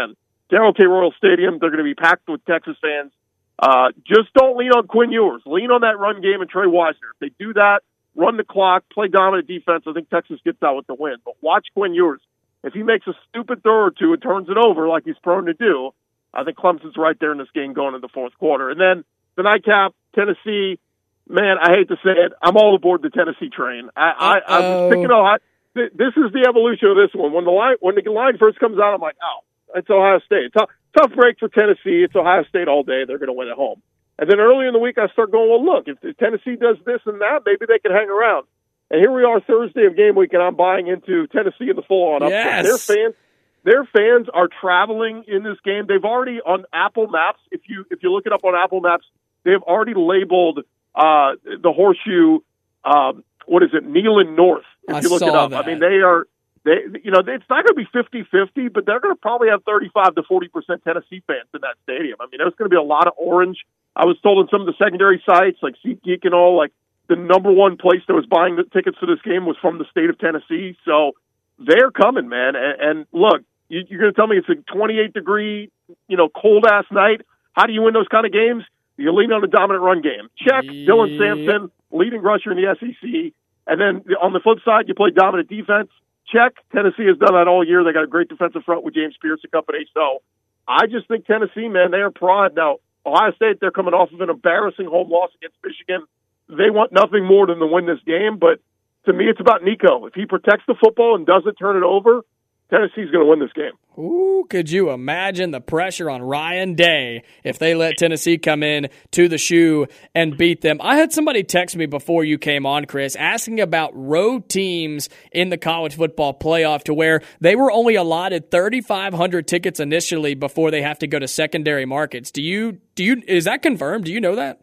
Darrell K. Royal Stadium. They're going to be packed with Texas fans. Uh, just don't lean on Quinn Ewers. Lean on that run game and Trey Wisner. If they do that, run the clock, play dominant defense, I think Texas gets out with the win. But watch Quinn Ewers. If he makes a stupid throw or two and turns it over like he's prone to do, I think Clemson's right there in this game going into the fourth quarter. And then the nightcap, Tennessee, man, I hate to say it, I'm all aboard the Tennessee train. I, I, I'm thinking, oh, I, th- this is the evolution of this one. When the line when the line first comes out, I'm like, oh, it's Ohio State. Tough, tough break for Tennessee. It's Ohio State all day. They're going to win at home. And then early in the week, I start going, well, look, if, if Tennessee does this and that, maybe they can hang around. And here we are Thursday of game week, and I'm buying into Tennessee in the full-on upset. Yes. Their fans, their fans are traveling in this game. They've already, on Apple Maps, if you if you look it up on Apple Maps, they've already labeled uh, the horseshoe, um, what is it, Neyland North, if I you look saw it up. that. I mean, they are, they, you know, it's not going to be fifty-fifty, but they're going to probably have thirty-five to forty percent Tennessee fans in that stadium. I mean, there's going to be a lot of orange. I was told in some of the secondary sites, like SeatGeek and all, like the number one place that was buying the tickets for this game was from the state of Tennessee. So they're coming, man. And, and look, you, you're going to tell me it's a twenty-eight degree, you know, cold ass night. How do you win those kind of games? You lean on a dominant run game. Check. Yep. Dylan Sampson, leading rusher in the S E C. And then on the flip side, you play dominant defense. Check. Tennessee has done that all year. They got a great defensive front with James Pierce and company. So I just think Tennessee, man, they are primed. Now, Ohio State, they're coming off of an embarrassing home loss against Michigan. They want nothing more than to win this game. But to me, it's about Nico. If he protects the football and doesn't turn it over, Tennessee's going to win this game. Ooh, could you imagine the pressure on Ryan Day if they let Tennessee come in to the shoe and beat them? I had somebody text me before you came on, Chris, asking about road teams in the college football playoff to where they were only allotted thirty-five hundred tickets initially before they have to go to secondary markets. Do you, do you, is that confirmed? Do you know that?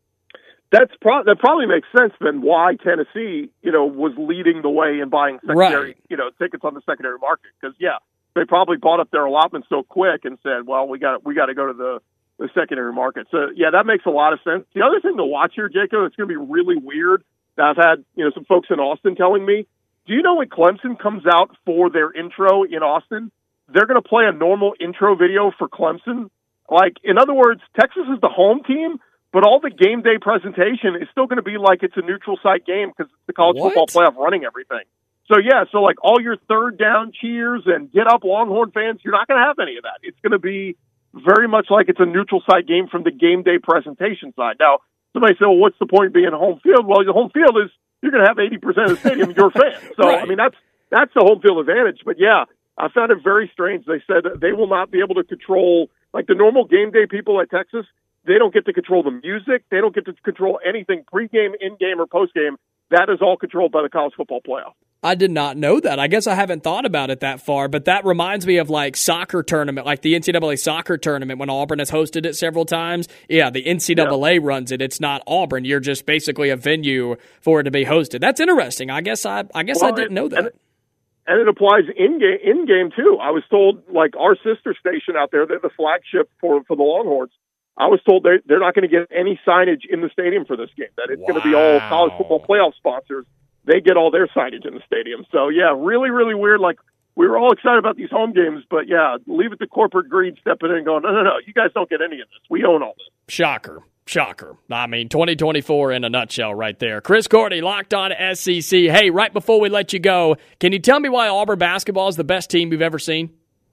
That's pro- that probably makes sense then why Tennessee, you know, was leading the way in buying secondary, Right. you know, tickets on the secondary market. Because yeah, they probably bought up their allotment so quick and said, well, we got we got to go to the, the secondary market. So yeah, that makes a lot of sense. The other thing to watch here, Jacob, it's going to be really weird. That I've had you know some folks in Austin telling me. Do you know when Clemson comes out for their intro in Austin, they're going to play a normal intro video for Clemson? Like, in other words, Texas is the home team. But all the game day presentation is still going to be like it's a neutral site game because it's the college What? football playoff running everything. So, yeah, so like all your third down cheers and get up Longhorn fans, you're not going to have any of that. It's going to be very much like it's a neutral site game from the game day presentation side. Now, somebody say, well, what's the point of being home field? Well, your home field is you're going to have eighty percent of the stadium your fans. So, Right. I mean, that's that's the home field advantage. But, yeah, I found it very strange. They said that they will not be able to control, like the normal game day people at Texas, they don't get to control the music. They don't get to control anything pregame, in-game, or postgame. That is all controlled by the college football playoff. I did not know that. I guess I haven't thought about it that far, but that reminds me of like soccer tournament, like the N C double A soccer tournament when Auburn has hosted it several times. Yeah, the N C double A yeah. runs it. It's not Auburn. You're just basically a venue for it to be hosted. That's interesting. I guess I I guess well, I didn't know that. And, and it applies in game in game too. I was told like our sister station out there, they're the flagship for for the Longhorns. I was told they're, they're not going to get any signage in the stadium for this game, that it's wow. going to be all college football playoff sponsors. They get all their signage in the stadium. So, yeah, really, really weird. Like, we were all excited about these home games, but, yeah, leave it to corporate greed stepping in and going, no, no, no, you guys don't get any of this. We own all this. Shocker. Shocker. I mean, twenty twenty-four in a nutshell right there. Chris Cordy, Locked On S E C. Hey, right before we let you go, can you tell me why Auburn basketball is the best team you've ever seen?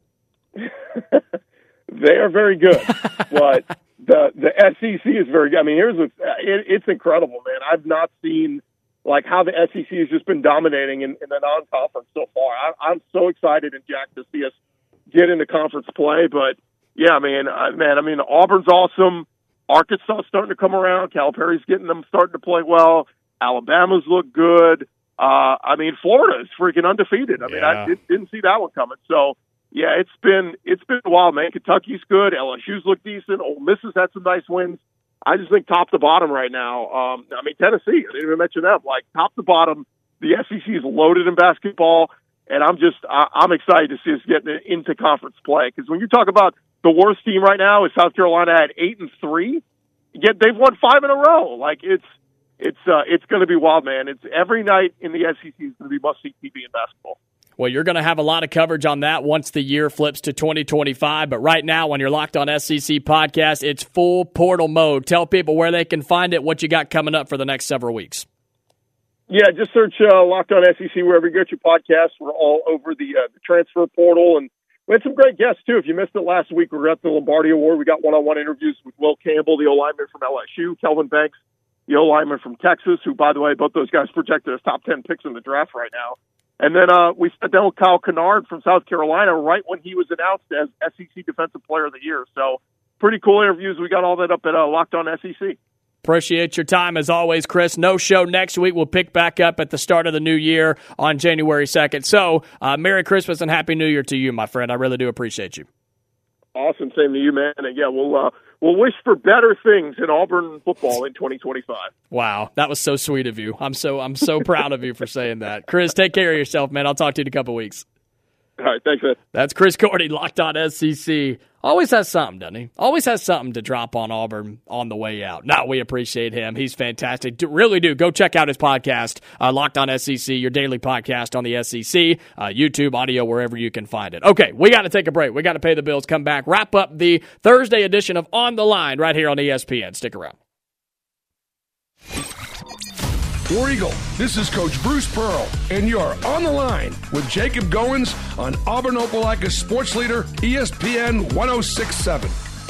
They are very good, but the the S E C is very good. I mean, here's what's, it, it's incredible, man. I've not seen like how the S E C has just been dominating in, in the non-conference so far. I, I'm so excited and jacked to see us get into conference play. But yeah, man, I, man, I mean, Auburn's awesome. Arkansas starting to come around. Calipari's getting them starting to play well. Alabama's look good. Uh, I mean, Florida's freaking undefeated. I mean, yeah. I did, didn't see that one coming. So. Yeah, it's been it's been a while, man. Kentucky's good. L S U's look decent. Ole Miss has had some nice wins. I just think top to bottom right now. Um, I mean, Tennessee, I didn't even mention them. Like, top to bottom, the S E C is loaded in basketball, and I'm just I, I'm excited to see us getting into conference play. Because when you talk about the worst team right now is South Carolina at eight and three, yet they've won five in a row. Like, it's it's uh, it's going to be wild, man. It's every night in the S E C is going to be must-see T V in basketball. Well, you're going to have a lot of coverage on that once the year flips to twenty twenty-five. But right now, when you're Locked On S E C podcast, it's full portal mode. Tell people where they can find it, what you got coming up for the next several weeks. Yeah, just search uh, Locked On S E C wherever you get your podcasts. We're all over the, uh, the transfer portal. And we had some great guests, too. If you missed it last week, we were at the Lombardi Award. We got one-on-one interviews with Will Campbell, the O-lineman from L S U, Kelvin Banks, the O-lineman from Texas, who, by the way, both those guys projected as top ten picks in the draft right now. And then uh, we sat down with Kyle Kennard from South Carolina right when he was announced as S E C Defensive Player of the Year. So pretty cool interviews. We got all that up at uh, Locked On S E C. Appreciate your time as always, Chris. No show next week. We'll pick back up at the start of the new year on January second. So uh, Merry Christmas and Happy New Year to you, my friend. I really do appreciate you. Awesome. Same to you, man. And yeah, we'll uh, we'll wish for better things in Auburn football in twenty twenty-five. Wow, that was so sweet of you. I'm so I'm so proud of you for saying that. Chris, take care of yourself, man. I'll talk to you in a couple weeks. All right, thanks, man. That's Chris Gordy, Locked On S E C. Always has something, doesn't he? Always has something to drop on Auburn on the way out. No, we appreciate him. He's fantastic. Do, really do. Go check out his podcast, uh, Locked On S E C, your daily podcast on the S E C, uh, YouTube, audio, wherever you can find it. Okay, we got to take a break. We got to pay the bills, come back, wrap up the Thursday edition of On the Line right here on E S P N. Stick around. War Eagle, this is Coach Bruce Pearl, and you're On the Line with Jacob Goins on Auburn Opelika's sports leader, E S P N one oh six point seven.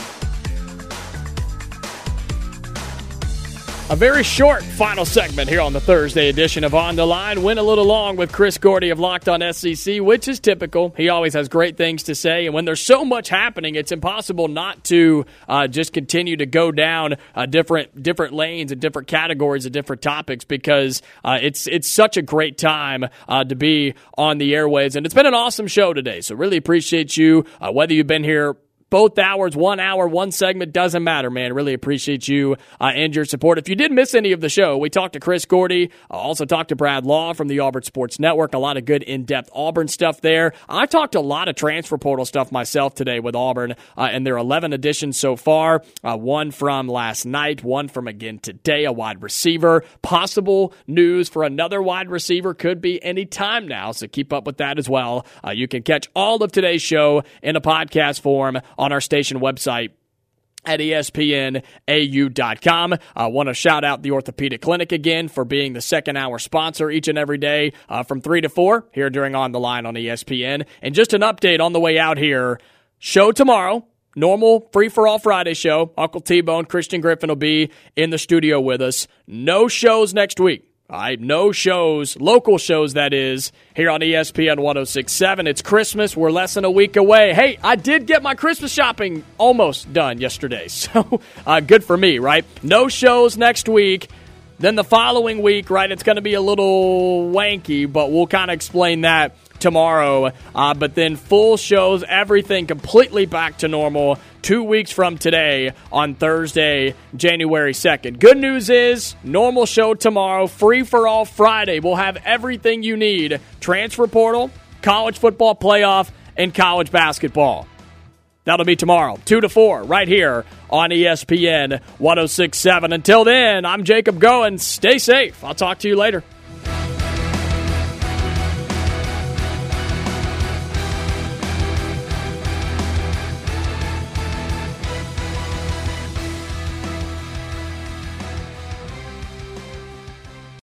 A very short final segment here on the Thursday edition of On the Line. Went a little long with Chris Gordy of Locked On S E C, which is typical. He always has great things to say, and when there's so much happening, it's impossible not to uh, just continue to go down uh, different different lanes and different categories of different topics because uh, it's it's such a great time uh, to be on the airwaves, and it's been an awesome show today. So really appreciate you, uh, whether you've been here both hours, one hour, one segment, doesn't matter, man. Really appreciate you uh, and your support. If you did miss any of the show, we talked to Chris Gordy, uh, also talked to Brad Law from the Auburn Sports Network. A lot of good in-depth Auburn stuff there. I talked a lot of transfer portal stuff myself today with Auburn, uh, and there are eleven editions so far. Uh, one from last night, one from again today, a wide receiver. Possible news for another wide receiver could be any time now, so keep up with that as well. Uh, you can catch all of today's show in a podcast form on our station website at E S P N A U dot com. I want to shout out the Orthopedic Clinic again for being the second hour sponsor each and every day uh, from three to four here during On the Line on E S P N. And just an update on the way out here, show tomorrow. Normal free-for-all Friday show. Uncle T-Bone, Christian Griffin will be in the studio with us. No shows next week. All right, no shows, local shows that is, here on E S P N one oh six point seven. It's Christmas. We're less than a week away. Hey, I did get my Christmas shopping almost done yesterday, so uh, good for me, right? No shows next week. Then the following week, right, it's going to be a little wanky, but we'll kind of explain that tomorrow. Uh, but then full shows, everything completely back to normal two weeks from today on Thursday, January second. Good news is, normal show tomorrow, free for all Friday. We'll have everything you need. Transfer portal, college football playoff, and college basketball. That'll be tomorrow, two to four, right here on E S P N one oh six point seven. Until then, I'm Jacob Goins. Stay safe. I'll talk to you later.